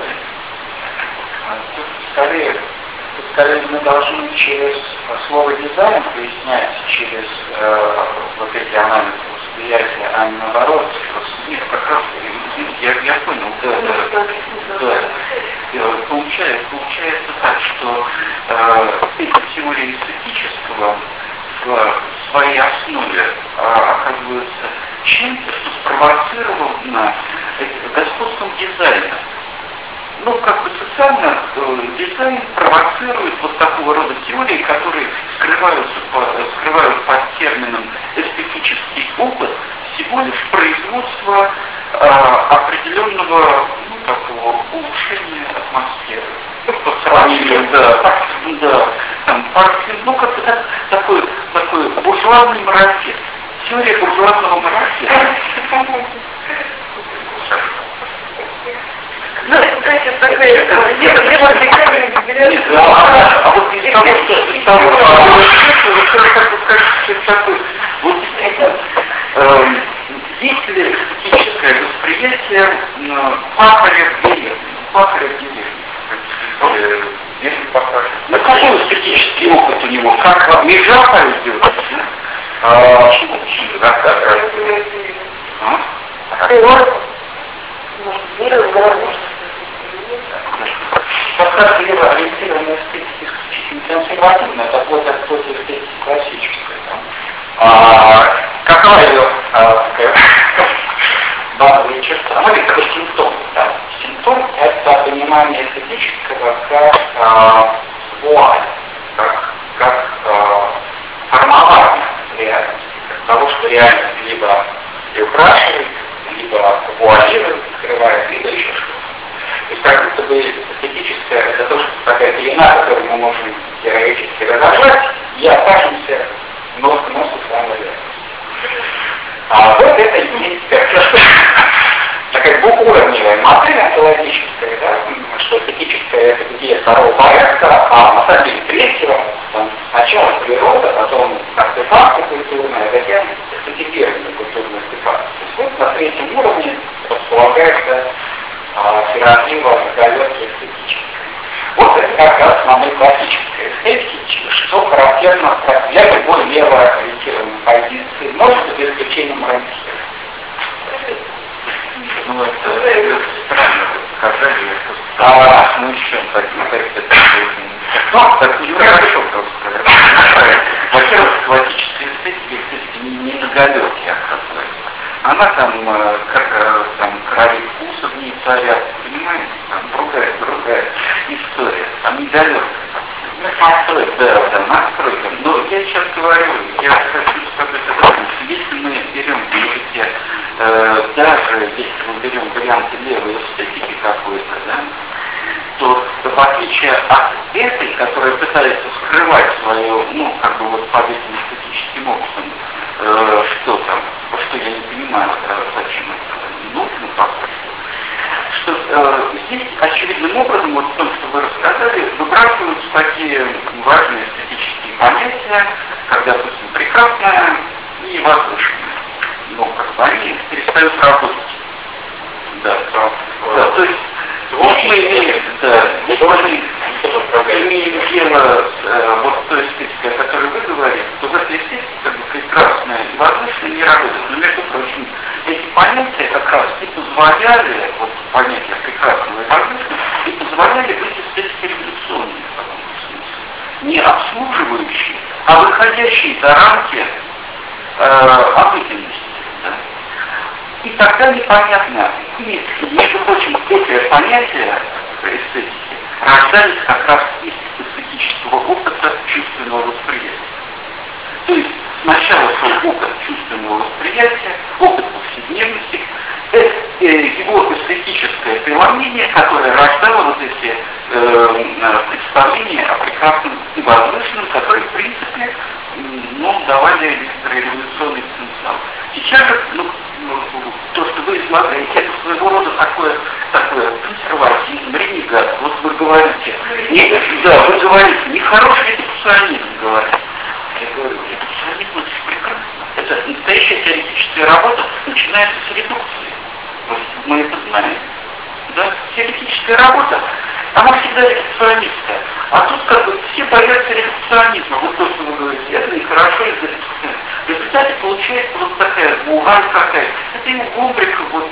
Дизайн. Скорее мы должны через слово дизайн пояснять через вот эти анализы восприятия, а не наоборот. Нет, как раз я понял, да. Получается так, что эта теория эстетического в своей основе оказывается чем-то, что спровоцировано господством дизайна. Социально дизайн провоцирует вот такого рода теории, которые скрывают под термином эстетический опыт всего лишь производство определенного такого улучшения атмосферы. По сравнению, как-то такой буржуазный марафет. Теория буржуазного марафета. Знаете, либо а вот из того, есть ли эстетическое восприятие пахаря в деревне? Какой эстетический опыт у него? Как межа пойдет? Пока ориентированная эстетика исключительно консервативная, это плоть от плоти эстетики классической. Какова ее базовая черта? Это симптом. Симптом – это понимание эстетического как вуаль, как формование реальности, как того, что реальность либо приукрашивает, либо вуалирует, скрывает, либо еще что-то. То есть как будто бы эстетическое – это то, что такая пелена, которую мы можем героически разорвать, и окажемся нос к носу с самой реальностью. Вот это и есть такая двухуровневая модель онтологическая, что эстетическое – это идея второго порядка, а на самом деле третьего, сначала природа, потом артефакты культурные, а затем эстетизированные культурные артефакты. То есть на третьем уровне располагается пирамида галерки эстетической. Вот это как раз основной классической эстетики, что характерно для любой левоориентированной позиции, но за исключением романтизма. Это странно сказали, что мы еще хорошо просто. Во-первых, классическая эстетика не на галерке оказывается. Она там крови вкуса в ней царят, понимаете, там другая история, там не галерка. Настройка. Но я сейчас говорю, я хочу сказать о том, что если мы берем даже если мы берем варианты левой эстетики какой-то, то в отличие от этой, которая пытается скрывать свое, под этим эстетическим опытом, что я не понимаю, зачем это нужно, по сути, что здесь очевидным образом, вот в том, что вы рассказали, выбрасываются такие важные эстетические понятия, как, допустим, прекрасное и возвышенное. Они перестают работать. То есть, вот мы имеем, имеем дело с вот той эстетикой, о которой вы говорите, то в этой эстетике как бы прекрасная и возвышенная не работает. Но, между прочим, эти понятия как раз и позволяли, вот понятия прекрасного и возвышенного, и позволяли быть эстетикой революционной в каком-то смысле. Не обслуживающей, а выходящей за рамки обыденности. Да? И тогда непонятно, и, между прочим, эти понятия эстетики рождались как раз из эстетического опыта чувственного восприятия. То есть сначала свой опыт чувственного восприятия, опыт повседневности, его эстетическое преломление, которое рождало вот эти представления о прекрасном и возвышенном, которые, в принципе, давали революционный потенциал. Сейчас же, то, что вы излагаете, это своего рода такое консерватизм, ренегат. Вот вы говорите, вы говорите, нехороший редукционизм, говорите. Я говорю, редукционизм это прекрасно. Это настоящая теоретическая работа начинается с редукции. Мы это знаем. Да? Теоретическая работа, она всегда редукционистская. А тут как бы все боятся редукционизма. Вот то, что вы говорите, это нехорошо из-за редукционизма. В результате получается вот такая уган какая-то. Это и у Гомбрика вот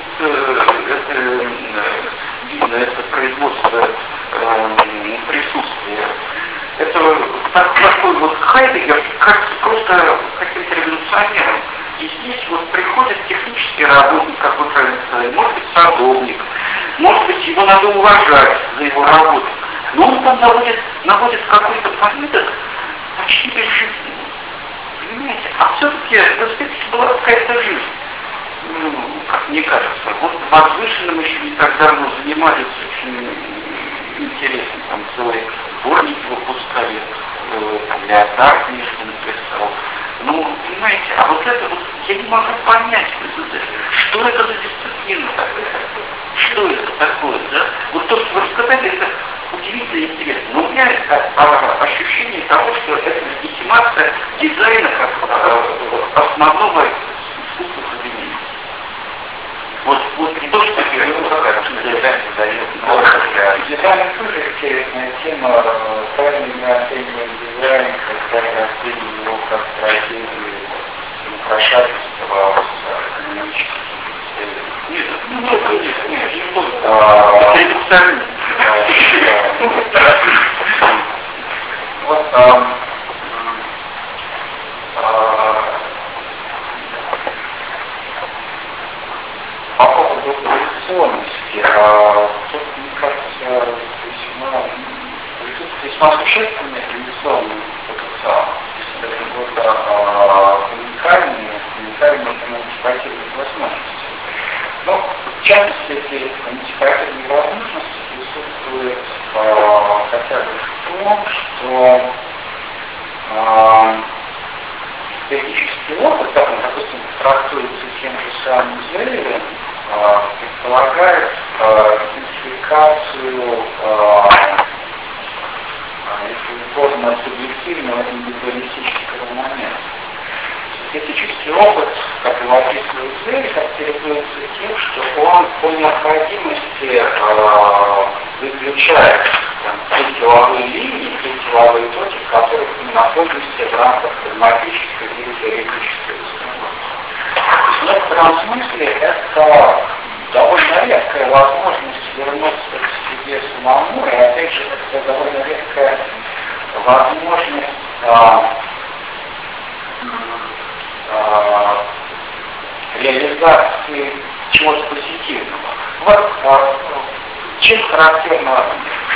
видно, это производство присутствия. Это такой вот Хайдеггер кажется просто каким-то революционером. И здесь вот приходит технический работник, как вы правильно сказали, может быть садовник, может быть его надо уважать за его работу. Но он там наводит какой-то порядок почти безжизненный. Понимаете? А все-таки в эстетике была какая-то жизнь. Как мне кажется. Вот возвышенным еще не так давно занимались очень интересно. Там целые сборники выпускали, Леонард Нижний написал. Понимаете, а вот это вот я не могу понять, что это за дисциплина такая. Что это такое, да? Вот то, что вы рассказали, это удивительно интересно. Но у меня ощущение того, что это легитимация дизайна как основного искусства современности. Вот не то, что дизайн тоже интересная тема, правильно оценивать дизайн, как оценивать его как стратегию украшательства с экономических по поводу традиционности, тут, мне кажется, весьма существенный традиционный потенциал. Уникальные эмансипативные возможности. В частности, эти эмансипативные возможности присутствуют хотя бы в том, что эстетический опыт, как он, допустим, трактуется тем же самым Зелевым, предполагает идентификацию, если угодно, субъективного и индивидуалистического момента. Эстетический опыт, как его описывает Зель, характеризуется тем, что он по необходимости выключает те силовые линии, те силовые точки, в которых мы находимся в рамках прагматической или теоретической установки. То есть в некотором смысле это довольно редкая возможность вернуться к себе самому, и опять же это довольно редкая возможность реализации чего-то позитивного. Вот чем характерно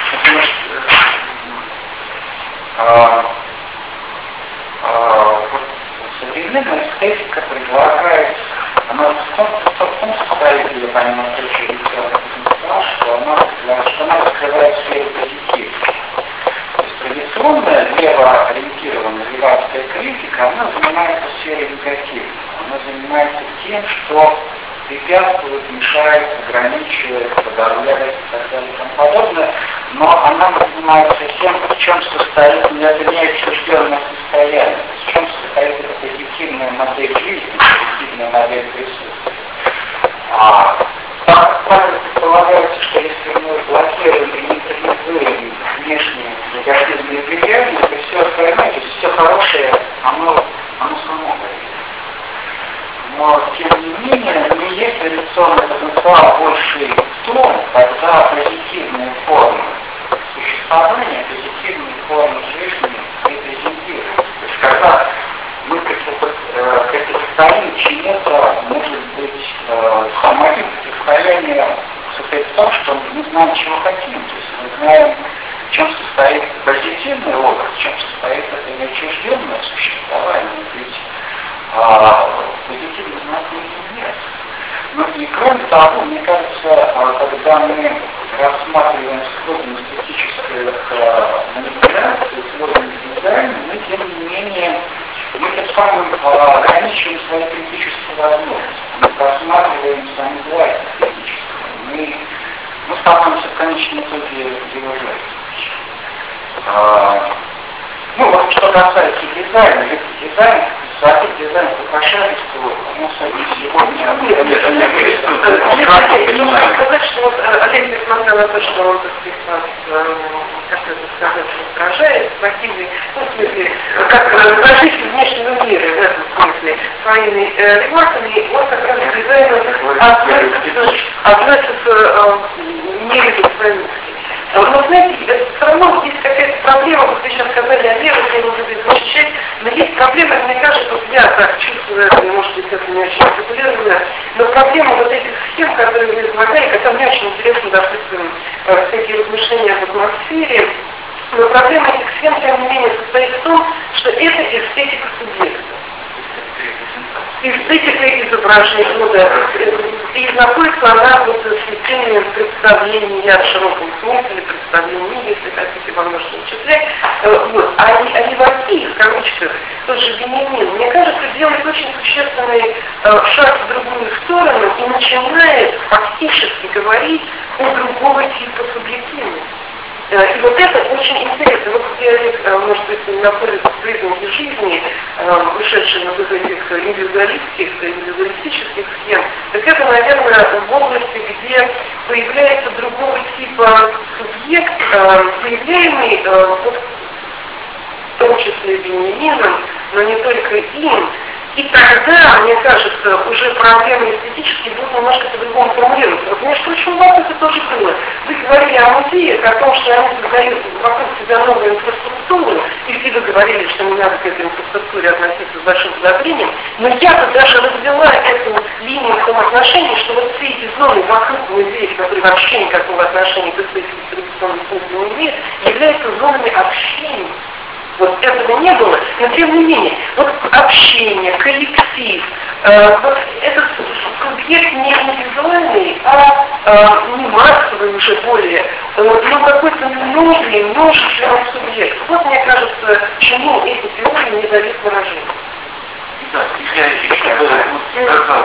современная эстетика предлагает, она в том состоит, или помимо встречи что она раскрывает сферу позитива. То есть традиционная левоориентированная левацкая критика, она занимается сферой негатива. Она занимается тем, что препятствует, мешает, ограничивает, подавляет и так далее и тому подобное, но она занимается тем, в чем состоит, это не отчужденное состояние, в чем состоит эта позитивная модель жизни, позитивная модель присутствия. Так предполагается, что если мы блокируем и нейтрализуем внешние но тем не менее не есть эволюционный потенциал больше в том, когда позитивные формы существования, позитивные формы жизни репрезентируются. То есть когда мы противостоим чему-то, может быть, самое противостояние состоит в том, что мы знаем, чего хотим. То есть мы знаем, в чем состоит позитивный образ, в чем состоит это неотчужденное существование. Ведь позитивный знак нет. Ну и кроме того, мне кажется, когда мы рассматриваем сложность эстетических манипуляций, сложность дизайна, мы тем не менее, мы тем самым ограничиваем свои критические возможности. Мы рассматриваем сами власть критическую. Мы становимся в конечном итоге деважами. Ну вот что касается дизайна, дизайн украшательства, оно сегодня... Нужно сказать, что вот Олег, несмотря на то, что он, так сказать, отражает спортивный, ну, в смысле, как разрешитель внешнего мира в этом смысле, своими ремарками, он как раз дизайном относится не к своим. Но, знаете, все равно есть какая-то проблема, вот вы сейчас сказали о левых, я не буду их защищать, но есть проблема, мне кажется, вот я так чувствую, это, может быть, это не очень популярно, но проблема вот этих схем, которые вы излагали, хотя мне очень интересно, допустим, всякие размышления об атмосфере, но проблема этих схем, тем не менее, состоит в том, что это эстетика субъекта. Эстетика изображения, ну да, и находится она вот в смещении представления в широком смысле, представления, если хотите, во множественном числе, вот. А Леваки, в кавычках, тот же Бенемин, мне кажется, делает очень существенный шаг в другую сторону и начинает фактически говорить о другого типа субъективности. И вот это очень интересно. Вот человек, может быть, находится в признаке жизни, ушедший на этих индивидуалистических схем, так это, наверное, в области, где появляется другого типа субъект, появляемый в том числе Бенемином, но не только им. И тогда, мне кажется, уже проблемы эстетические будут немножко по-другому формулироваться. Вот, между прочим, у вас это тоже было. Вы говорили о музеях, о том, что они создают вокруг себя новую инфраструктуру, и все вы говорили, что не надо к этой инфраструктуре относиться с большим подозрением, но я-то даже развела эту линию в том отношении, что вот все эти зоны вокруг музеев, которые вообще никакого отношения к эстетическому традиционному смыслу не имеют, являются зонами общения. Вот этого не было, но тем не менее, вот общение, коллектив, вот этот субъект не визуальный, а не массовый уже более, но какой-то новый, множественный субъект. Вот, мне кажется, чему эти теории не дают выражения. Да, я еще сказал,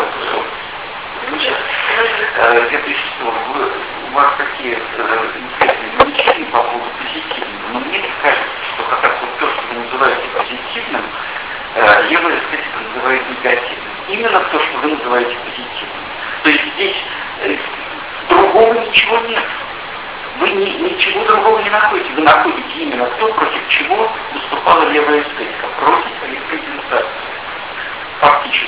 я присутствовал, у вас такие интересные замечания по поводу позитивного, но мне кажется, что как раз вот то, что вы называете позитивным, евроэстетика называет негативным. Именно то, что вы называете позитивным. То есть здесь другого ничего нет. Вы ничего другого не находите. Вы находите именно то, против чего выступала левая эстетика, против репрезентации. Фактически.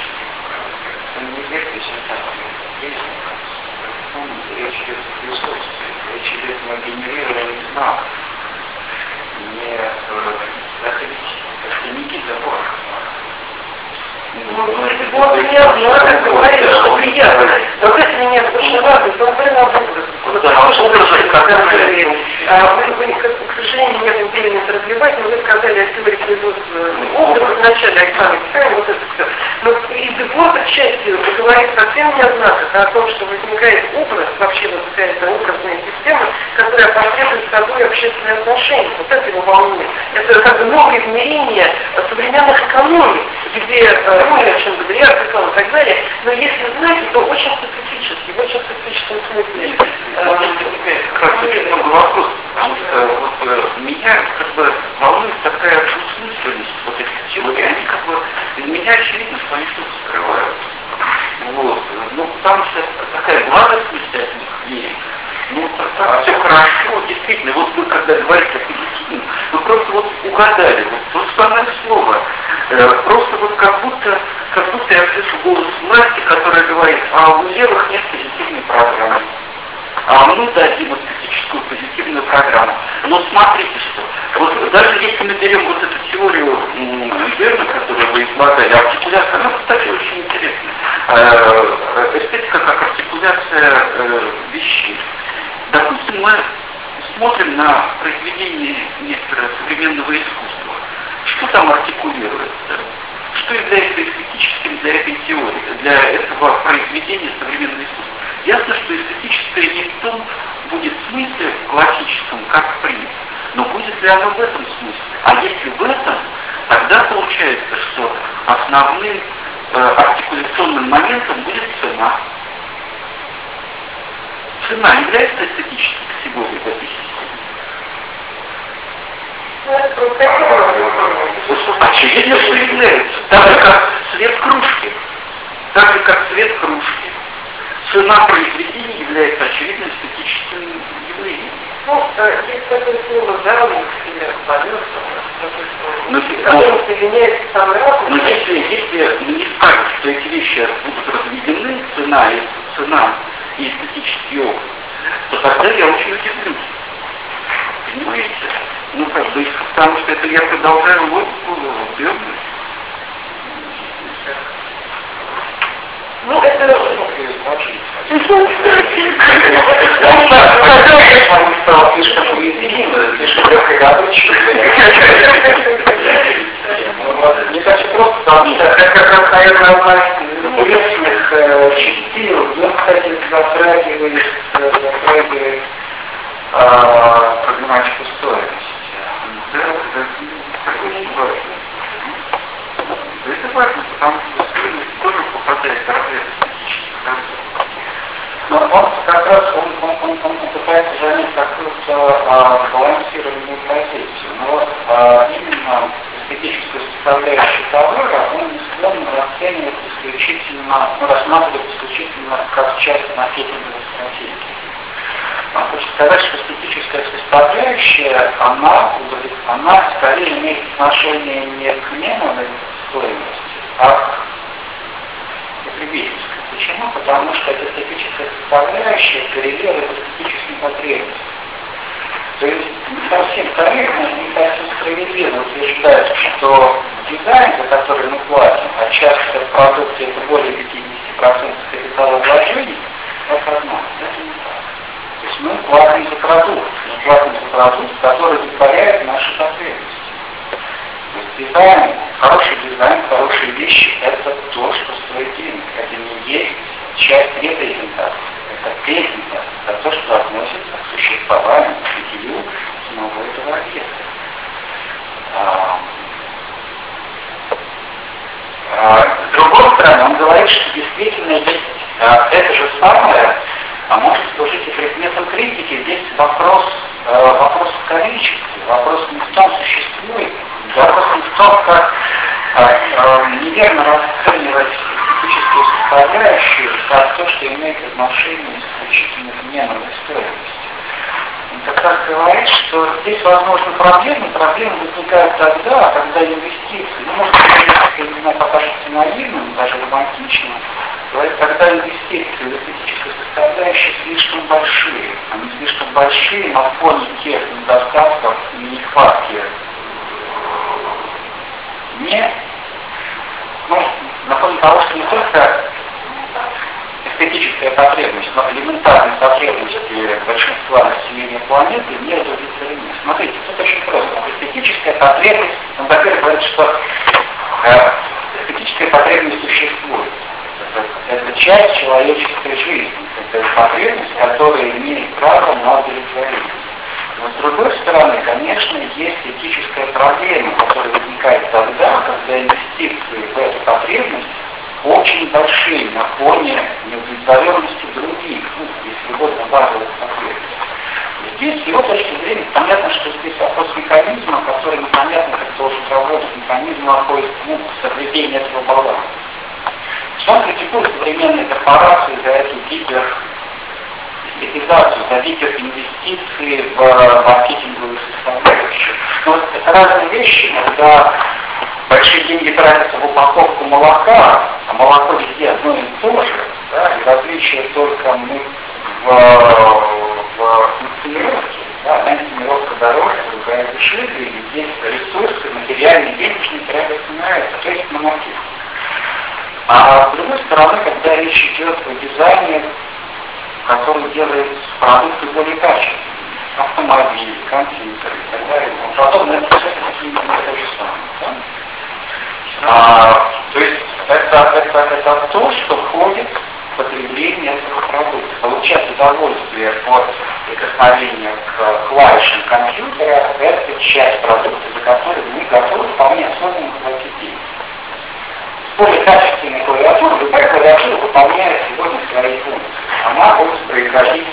Речь идет о философии, речь идет о генерировании знаков. Не это не забор. Вот не одна, как говорит, что приятно. Но если меня спрашивали, то вы наоборот. К сожалению, нет времени это развивать, но вы сказали о теории производства образа вначале, Александр Михайлович, вот это все. Но и Дебор отчасти говорит совсем не о знаках, а о том, что возникает образ, вообще вот какая-то образная система, которая последует собой общественные отношения. Вот это его волнует. Это как бы новое измерение современных экономик, где, ну, о чем говорят, и так далее, но если знаете, то очень специфически, в очень специфическом смысле. Как раз очень много вопросов, потому что вот меня как бы волнует такая двусмысленность вот этих теорий, они как бы для меня очевидно, что они что-то скрывают. Вот. Ну, потому что такая благостность от них есть. Ну, так все хорошо, действительно. Вот вы, когда говорите о позитивном, вы просто вот угадали, вот самое слово. Просто вот как будто я слышу голос власти, мы дадим эстетическую позитивную программу. Но смотрите, что вот даже если мы берем вот эту теорию Берна, которую вы излагали, артикуляция, она, кстати, очень интересна. Эстетика как артикуляция вещей. Допустим, мы смотрим на произведение некоторого современного искусства. Что там артикулируется? Что является эстетическим для этой теории, для этого произведения современного искусства? Ясно, что эстетическое не в том будет смысле классическом, как принято, но будет ли оно в этом смысле? А если в этом, тогда получается, что основным артикуляционным моментом будет цена. Цена является эстетической категорией в этой системе. Очевидно, что является. Так же, как цвет кружки. Так же, как цвет кружки. Цена произведения является очевидным эстетическим явлением. Ну, есть такое слово «заработок» или «полет», который соединяется с самым разным. Но если мы не скажем, что эти вещи будут разведены, цена и эстетический опыт, то тогда я очень удивлюсь. Понимаете? Ну, как бы, потому что это я продолжаю логику Берна. Ну, это... Он стал слишком уязвимым, слишком легкодоступным. Мне кажется, просто потому что это как раз, наверное, одна из интересных частей. Ну, кстати, затрагивает проблематику стоимости. Это очень важно. Это важно, потому что стоимость тоже попадает в разряд эстетических концов. Но он как раз он пытается занять какую-то балансированную позицию. Но именно эстетическую составляющую товара он не склонен расценивать исключительно, рассматривать исключительно как часть маркетинговой стратегии. Он хочет сказать, что эстетическая составляющая, она скорее имеет отношение не к меновой стоимости, а к потребительской. Почему? Потому что эта эстетическая составляющая коррелирует с эстетическими потребностями. То есть не совсем корректно, не совсем справедливо утверждать, что дизайн, за который мы платим, а часто в продукте это более 50% капиталовложений, это одно. Это не так. То есть мы платим за продукт, который удовлетворяет наши потребности. То есть дизайн, хороший дизайн, хорошие вещи – это то, что стоит денег. Это не есть часть репрезентации. Это презентация, это то, что относится к существованию, к бытию самого этого объекта. С другой стороны, он говорит, что действительно есть это же самое, может служить и предметом критики. Здесь вопрос в количестве, вопрос не в том, существует, вопрос не в том, как неверно расценивать эстетическую составляющую как то, что имеет отношение исключительно к меновой стоимости. Он как раз говорит, что здесь возможны проблемы возникают тогда, когда инвестиции, может быть, не знаю, покажется наивным, даже романтичным, когда инвестиции в эстетическую составляющую слишком большие. Они слишком большие на фоне тех недостатков и нехватки. На фоне того, что не только эстетическая потребность, но элементарные потребности большинства населения планеты не удовлетворены. Смотрите, тут очень просто. Эстетическая потребность, во-первых, говорит, что эстетическая потребность существует. Это часть человеческой жизни. Это потребность, которая имеет право на удовлетворение. Но с другой стороны, конечно, есть этическая проблема, которая возникает тогда, когда инвестиции в эту потребность очень большие на фоне неудовлетворенности других, если угодно, базовых потребностей. Здесь, с его точки зрения, понятно, что здесь вопрос механизма, который непонятно, как должен работать механизм соблюдения этого баланса. Он критикует современные корпорации за эту гиперинвестицию, за гиперинвестиции в маркетинговую составляющую. Но это разные вещи, когда большие деньги тратятся в упаковку молока, а молоко везде одно и то же, да, и различие только в в инсценировке, да, инсценировка дороже, другая дешевле, и здесь ресурсы, материальные, денежные трябва становятся, то есть монотип. А с другой стороны, когда речь идет о дизайне, который делает продукты более качественными, автомобили, компьютеры и так далее, потом это все-таки не то же самое. Да? То есть это то, что входит в потребление этого продукта. Получать удовольствие от прикосновения к клавишам компьютера — это часть продукта, за которую мы готовы вполне осознанно платить деньги. Более качественная клавиатура, любая клавиатура выполняет сегодня свои функции. Она будет производить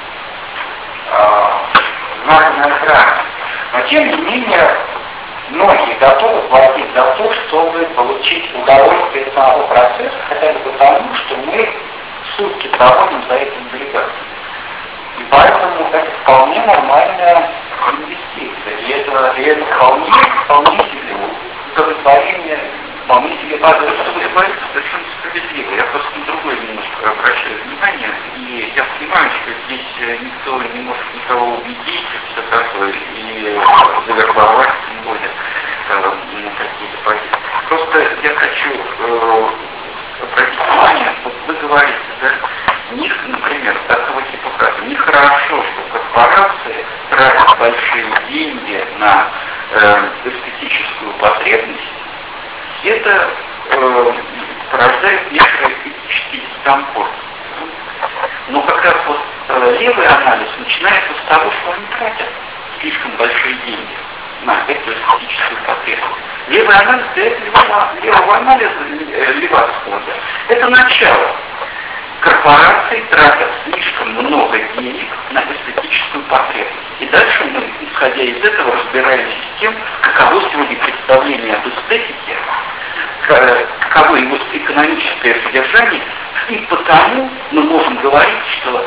знак на экране. Но тем не менее, многие готовы платить за то, чтобы получить удовольствие от самого процесса, хотя бы потому, что мы сутки проводим за этим навигацией. И поэтому это вполне нормальная инвестиция. И это вполне себе удовлетворение, вполне себе базовое. Вы говорите совершенно справедливо. Я просто на другое немножко обращаю внимание. И я понимаю, что здесь никто не может никого убедить, все такое, и завербовать, тем более, на какие-то позиции. Просто я хочу обратить внимание, вот вы говорите, да, например, такого типа фразы: нехорошо, что корпорации тратят большие деньги на эстетическую потребность. Это порождает некоторый этический дискомфорт. Но как раз вот левый анализ начинается с того, что они тратят слишком большие деньги на эту эстетическую потребность. Левый анализ левого анализа, левацкого, да, это начало. Корпорации тратят слишком много денег на эстетическую потребность. И дальше мы, исходя из этого, разбираемся с тем, каково сегодня представление об эстетике, каково его экономическое содержание, и потому мы можем говорить, что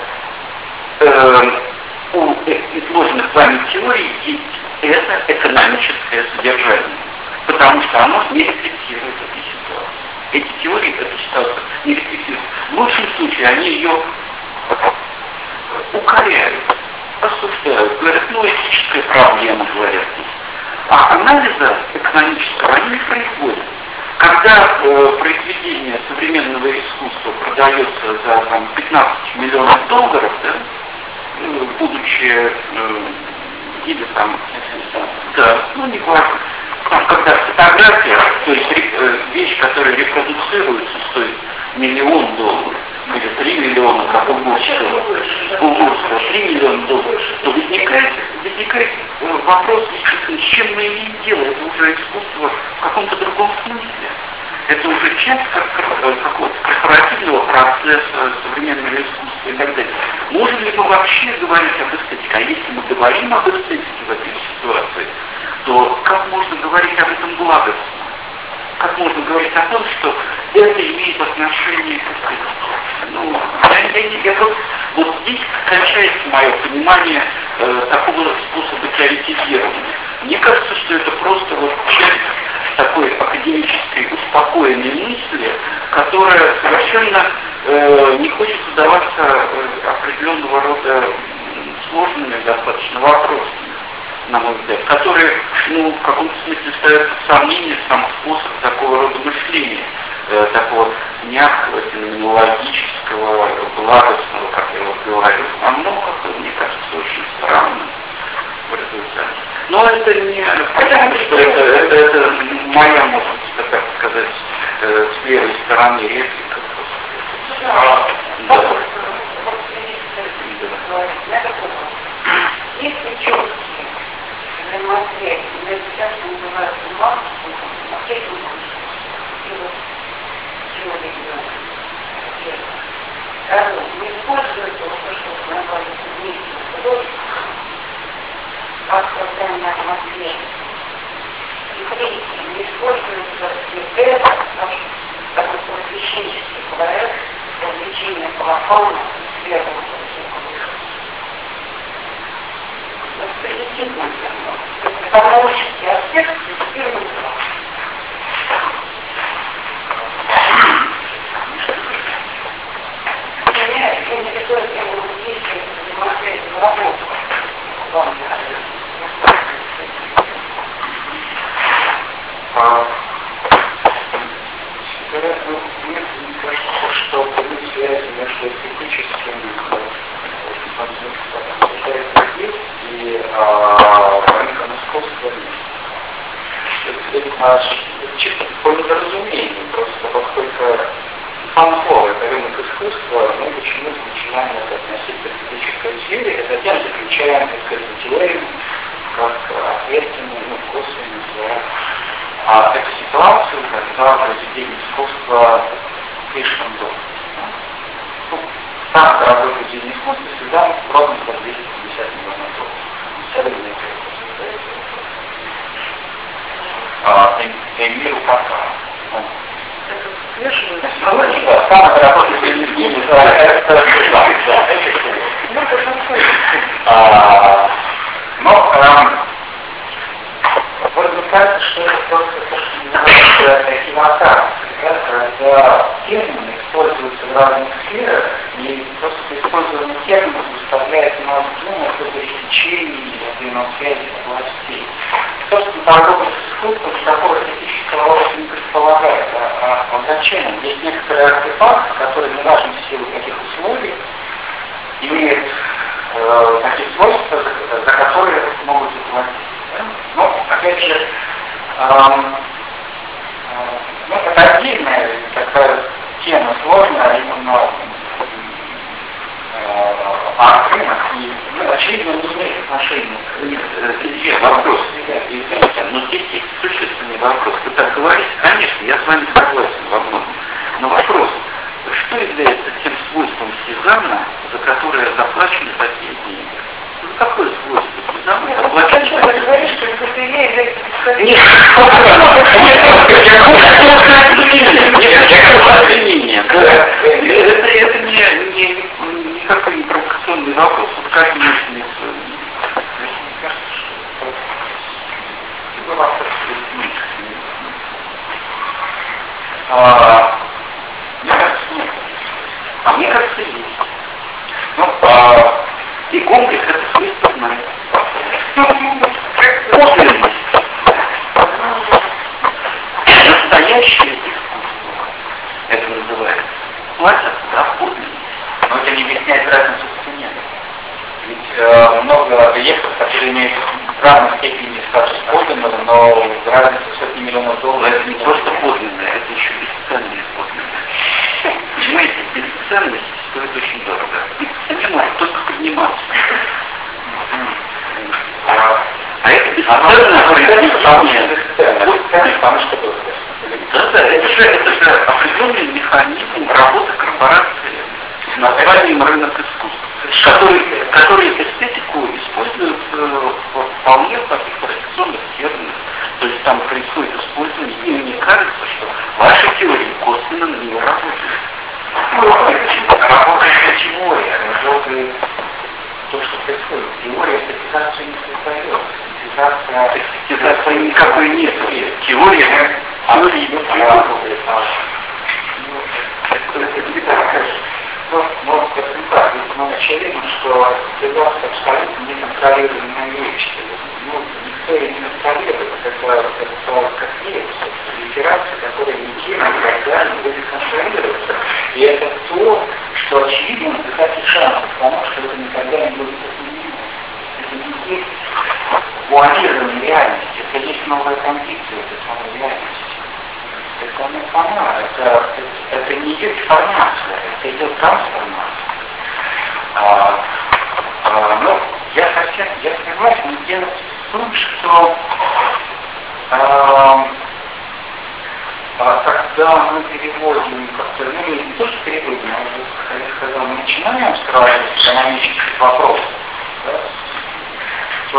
у изложенных вами теорий есть это экономическое содержание, потому что оно не рефлектирует эту ситуацию. Эти теории эту ситуацию не рефлектируют. В лучшем случае они ее укоряют, осуждают, говорят, этическая проблема, говорят здесь. А анализа экономического они не производят. Когда произведение современного искусства продается за 15 миллионов долларов, да, будучи или не важно, когда фотография, то есть вещь, которая репродуцируется, стоит $1 миллион, или 3 миллиона, как у Гурского, 3 миллиона долларов, то возникает вопрос, с чем мы имеем дело. Это уже искусство в каком-то другом смысле. Это уже часть какого-то корпоративного процесса современного искусства и так далее. Можем ли мы вообще говорить об эстетике? А если мы говорим об эстетике в этой ситуации, то как можно говорить об этом благостно? Как можно говорить о том, что это имеет отношение к эстетике? Вот здесь кончается мое понимание такого способа теоретизирования. Мне кажется, что это просто часть такой академической успокоенной мысли, которая совершенно не хочет задаваться определенного рода сложными достаточно вопросами, на мой взгляд, которые, в каком-то смысле ставят под сомнение сам способ такого рода мышления, такого мягкого, феноменологического, благостного, как я вот говорил. Оно, мне кажется, очень странно в результате. Но это не потому, что это моя, может быть, так сказать, с левой стороны реплика. Если четкие взаимосвязи между тем, что называется маркетингом, не используется вот то, что называется вместе художество, как создание атмосферы. И третье, не используется это, такой просвещенческий проект, развлечение профана, сверху. Экономический аспект тестирования. Меня интересует тема действия взаимосвязи работу. Мне кажется, что связь между эстетическим и рынком искусства это чисто по недоразумению просто, поскольку само слово это рынок искусства, мы почему-то начинаем это относить к эстетической сфере, и затем заключаем это теорию как ответственную, косвенную связь. А эту ситуацию, когда произведение искусства слишком долго. Сам дорогой произведение искусства всегда ровно за 250 миллионов долларов. Эмиль Кака. Самый дорогой произведение искусства это вот мне кажется, что это просто то, что называется киноакация, когда термины используются в разных сферах, и просто использование терминов заставляет нас думать об изучении взаимосвязи областей. Собственно, торговля с искусством такого эстетического роста не предполагает, а зачем? Есть некоторые артефакты, которые, неважно в силу каких условий, имеют такие свойства, за которые могут заплатить. Ну, опять же, это отдельная такая тема сложная, именно рынок, и очевидно не имеет отношения. Нет, вопрос. Извините, но здесь есть существенный вопрос. Вы так говорите, конечно, я с вами согласен во многом. Но вопрос, что является тем свойством Сезанна, за которое заплачены такие деньги? Ну, какое свойство Сезанна заплачены такие деньги? Нет, это не никакой не провокационный вопрос. Вот как мысли. Мне кажется, нет. А мне кажется, есть. Ну, и комплекс это свойство знает. Подлинность. Настоящее искусство. Это называется. Платят за подлинность. Но это не объясняет разницу в цене. Ведь много объектов, которые имеют разной степени статус подлинного, но разница в сотни миллионов долларов. Это не просто подлинное, это еще бесценное подлинное. Понимаете, бесценность стоит очень дорого. Не может только подниматься. А это бесценное потому что да, это же определенный механизм работы корпорации с названием рынок искусств, который эстетику используют вполне в таких традиционных терминах. То есть там происходит использование, и мне кажется, что ваши теории косвенно на нее работают. Работает теория, работает то, что происходит. Теория эстетизацию не создает. Эстетизации никакой нет. Теория очевидно, что эстетизация абсолютно неконтролируемая вещь. Никто ее не контролирует. Это как есть литерация, которая никем никогда не будет контролироваться. И это то, что очевидно высокий шанс, потому что это никогда не будет изменено. Это не есть планирование реальности, это есть новая концепция этой самой реальности. Это не сама, это не идет формация, это идет трансформация. Но я согласен, дело в том, что когда мы переводим, как-то, не то, что переводим, когда мы начинаем сравнивать экономический вопрос, да, то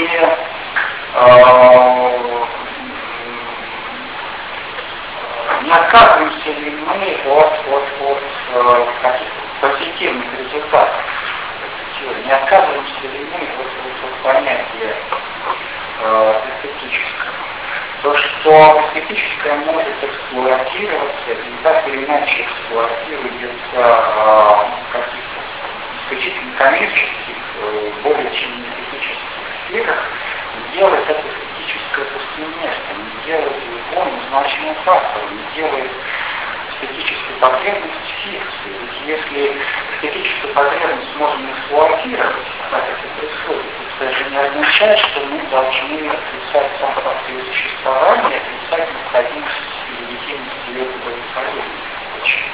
не отказываемся ли мы от каких-то позитивных результатов. Не отказываемся ли мы от понятия эстетического. То, что эстетическое может эксплуатироваться, и так или иначе эксплуатируется каких-то исключительно некоммерческих, более чем эстетических сферах делает это эстетическое повсеместно, не делает его незначимым фактором, не делает эстетическую потребность фикции. Ведь если эстетическую потребность можно эксплуатировать, как это происходит, это же не означает, что мы должны отрицать сам факт ее существования, отрицать необходимость и легитимность ее удовлетворения. Почему?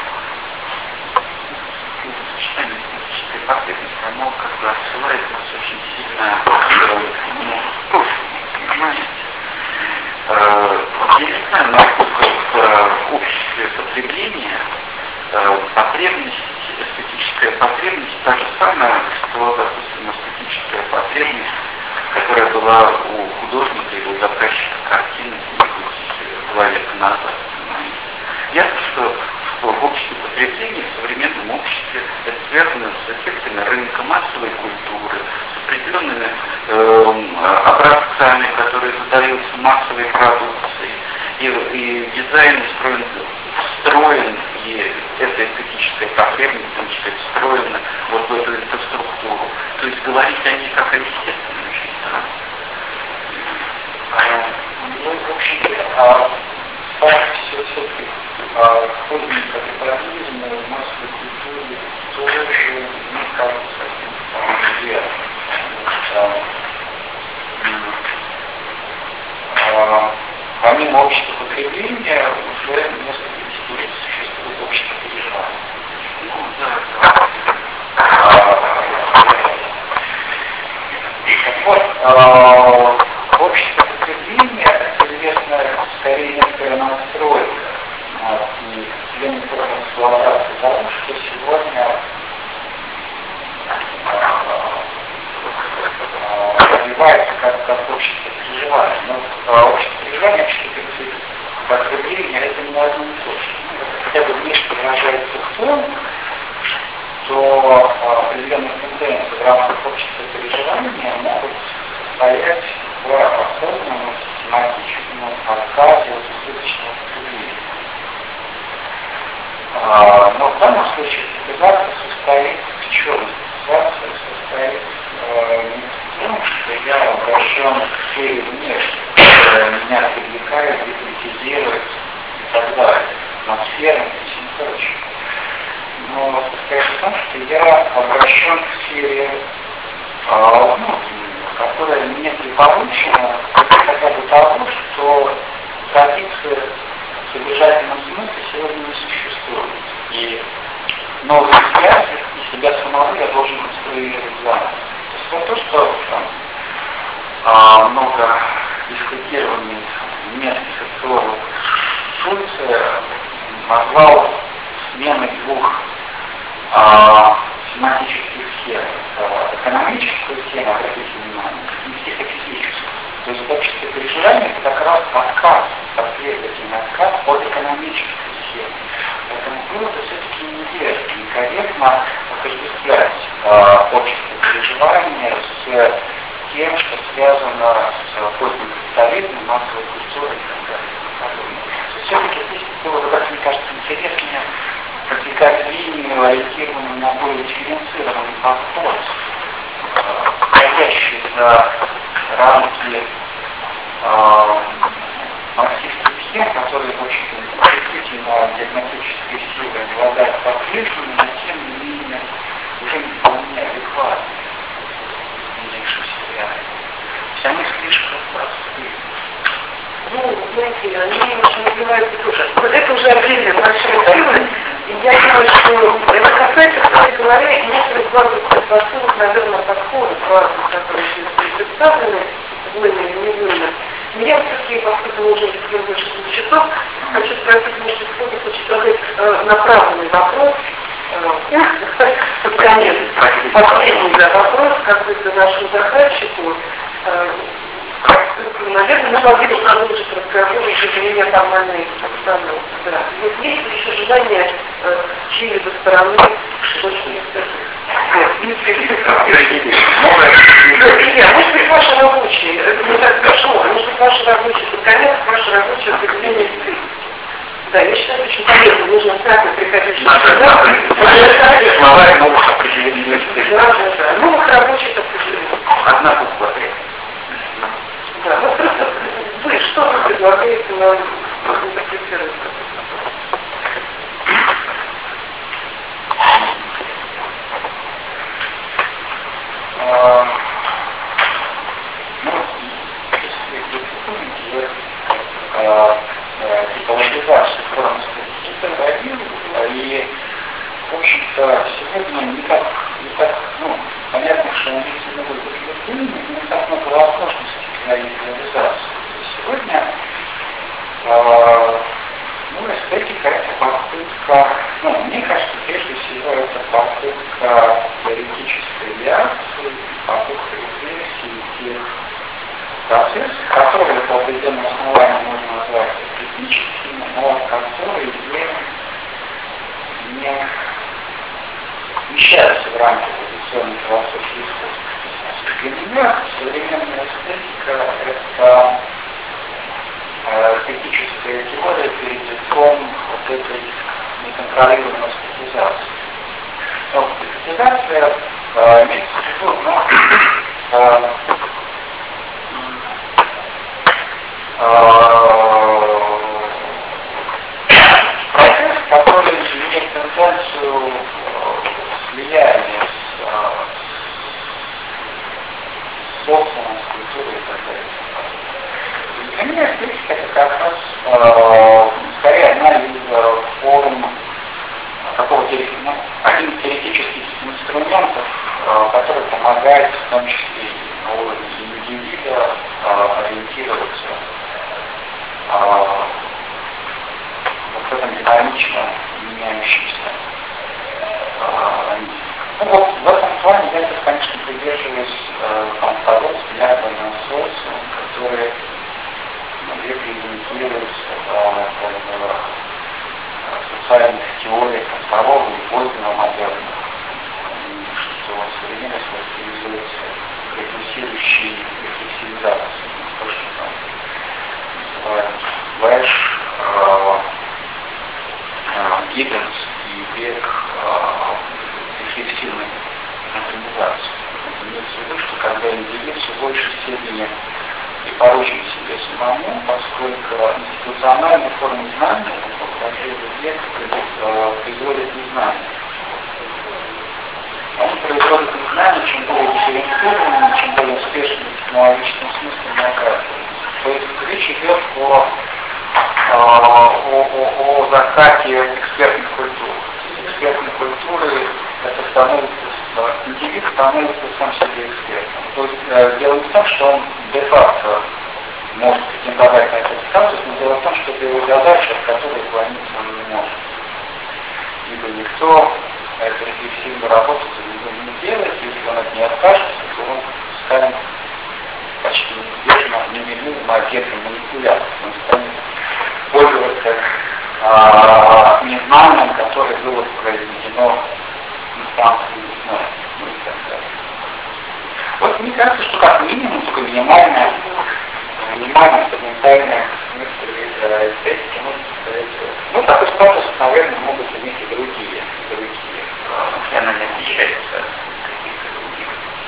Сочетание эстетической потребности, оно как бы отсылает нас очень сильно в прошлое, понимаете? Я не знаю, насколько в обществе потребления потребность, эстетическая потребность та же самая, что, допустим, эстетическая потребность, которая была у художника или у заказчика картины 2 века назад. Ясно, что в обществе потребления, в современном обществе это связано с эффектами рынка, массовой культуры, с определенными образцами, которые задаются массовой продукцией. И дизайн встроен, и эта эстетическая потребность, в том числе, встроена вот в эту инфраструктуру. То есть говорить о ней как о естественном очень странно. Ну, в общем-то, все-таки ходим капитализма, массовой культуре тоже, мне кажется, верно. Помимо общества потребления, уже несколько десятилетий существует общество переживания. Так вот, общество потребления, это известно, скорее некоторая настройка и определенная форма эксплуатации того, что сегодня развивается как общество переживания. Но общество переживания, общество потребления, это не одно и то же. Хотя бы внешне выражается в том, что определенные тенденции в рамках общества переживания могут состоять в осознанном, систематическом отказе от избыточного потребления. Но в данном случае цивилизация состоит в чем? Цивилизация состоит не в том, что я обращен к сфере внешней, которая меня привлекает, гипнотизирует и так далее, атмосферно и всем прочим. Но состоит в том, что я обращен к сфере внутренней, которая мне припоручена хотя бы того, что традиция в содержательном смысле сегодня не существует. И новые связи и себя самого я должен конструировать заново. То есть вот то, что там, много дискутированный немецкий социолог Шульце назвал сменой двух семантических схем. Экономическую схему, обратите внимание, и психофизическую. То есть общество переживания это как раз отказ, последовательный отказ от экономической схемы. Поэтому было бы все-таки неверно, некорректно отождествлять общество переживания с тем, что связано с поздним капитализмом, массовой культурой и так далее. Все-таки здесь было бы, как мне кажется, интереснее продвигать линию, ориентированную на более дифференцированный подход, входящий за рамки марксистских схем, которые, в общем-то, действительно диагностической силой обладают по-прежнему, но тем не менее уже не вполне адекватны изменившимся реалиям. Они слишком простые. Ну, знаете, они очень развиваются тоже. Вот это уже отдельная большая тема. И я думаю, что это касается, кстати говоря, некоторых базовых предпосылок, наверное, подходов разных, которые здесь представлены, вольно или невольно. Но я все-таки, поскольку мы уже больше 2 часов, хочу спросить, может, кто-то хочет задать направленный вопрос, под конец, последний вопрос какой-то нашему заказчику. Наверное, мы могли бы продолжить разговор уже для неформальной обстановки. Да. Вот есть ли еще желание чьей-либо стороны что-то может быть, ваши рабочие, это не так хорошо, может быть, ваши рабочие, под конец, ваши рабочие определение цели. Да, я считаю, что очень полезно, нужно сразу приходить сюда. Слова новых определений. в общем-то, сегодня не так, понятно, что английцы могут быть любыми, но не так много возможностей для их реализации. Сегодня эстетика — это попытка, мне кажется, прежде всего, это попытка теоретической реакции, попытка рефлексии тех процессов, которые по определенному основанию можно назвать эстетическими, но которые не вмещаются в рамки традиционной философии искусства. Для меня современная эстетика — это эстетическая теория перед лицом вот этой неконтролируемой эстетизации. Эстетизация имеется в виду, процесс, который имеет тенденцию слияния с социумом, с культурой и так далее. Для меня эстетика — это как раз скорее одна из форм такого один из теоретических инструментов, который помогает в том числе и на уровне индивида ориентироваться в этом динамично меняющемся мире. В этом плане я, конечно, придерживаюсь того взгляда на социум, который репрезентируется в социальных теориях второго и позднего модерна, что современность характеризуется рефлексирующей рефлексивизацией, то, что там называют Флэш, Гиббенс и век рефлексивной организации. Имеется в виду, что когда индивид в большей степени припоручен себе самому, поскольку институциональные формы знания в прошедший век производят незнание. Они производят незнание, чем более дифференцированным, чем более успешным в технологическом смысле накапливается. То есть речь идет о закате экспертных культур. Экспертной культуры это становится, индивид становится сам себе экспертом. То есть дело не в том, что он де-факто может претендовать на этот статус, но дело в том, что это его задача, от которой уклониться он не может. Ибо никто эту рефлексивную работу за него не делает, если он от нее откажется, то он станет почти неизбежно неминуемым объектом манипуляции. Он станет пользоваться незнанием, которое было произведено инстанцией незнания, и так далее. Вот мне кажется, что как минимум такое минимальное фундаментальное смысле эстетики может состоять. Такой статус, наверное, могут иметь и другие. Она не отличается от каких-то других.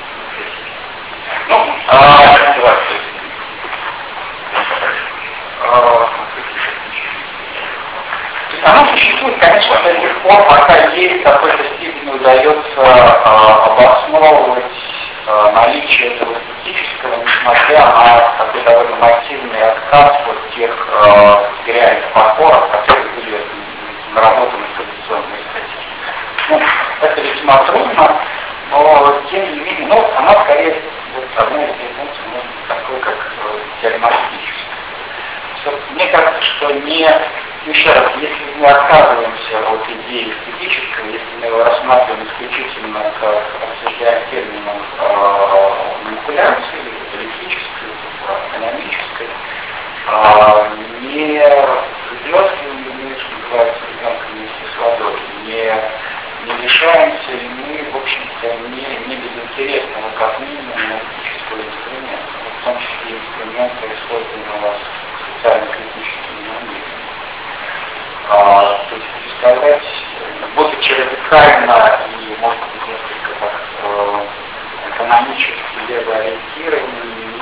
Она существует, конечно, до тех пор, пока ей в какой-то степени удается обосновывать наличие этого эстетического, несмотря на такой довольно массивный отказ от тех реальных подборов, которые были наработаны в традиционной эстетике. Это весьма трудно, но тем не менее, она скорее одна из функций может быть такой, как диагностическая. Мне кажется, что еще раз, если мы отказываемся от идеи эстетической, если мы его рассматриваем исключительно как обсуждаем термином манипуляции, политической, экономической, не взрослыми, что называется, ребенком вместе с водой, не лишаемся ли мы, в общем-то, не безинтересного, как минимум, аналитического инструмента, в том числе инструмента, созданного социально-критическими намерениями. То есть представлять, будучи радикально и, может быть, несколько так экономически левоориентированными,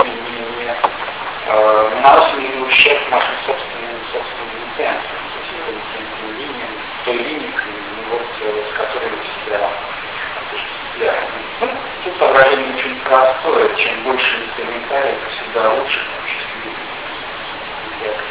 не наносим ли ущерб нашим собственным интенциям, то есть интенсивным линиям, той линии, с которой мы себя осуществляем. Тут соображение очень простое, чем больше инструментариев, всегда лучше, чем счастливее.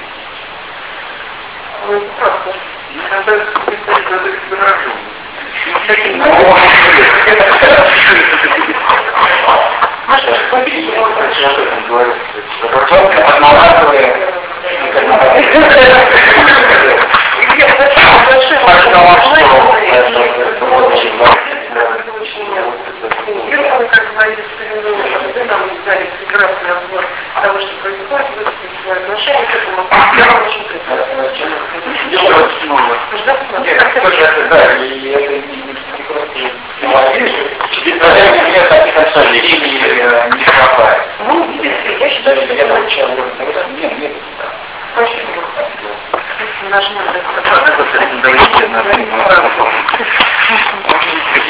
Это правда. Иногда это выражение. прекрасный обзор того, что происходит, высказать свое отношение к этому. Я вам очень признательна. Да, и это не просто нет таких отношений не хватает. Ну, видите, я считаю, что это очень нет. спасибо. Нажмем.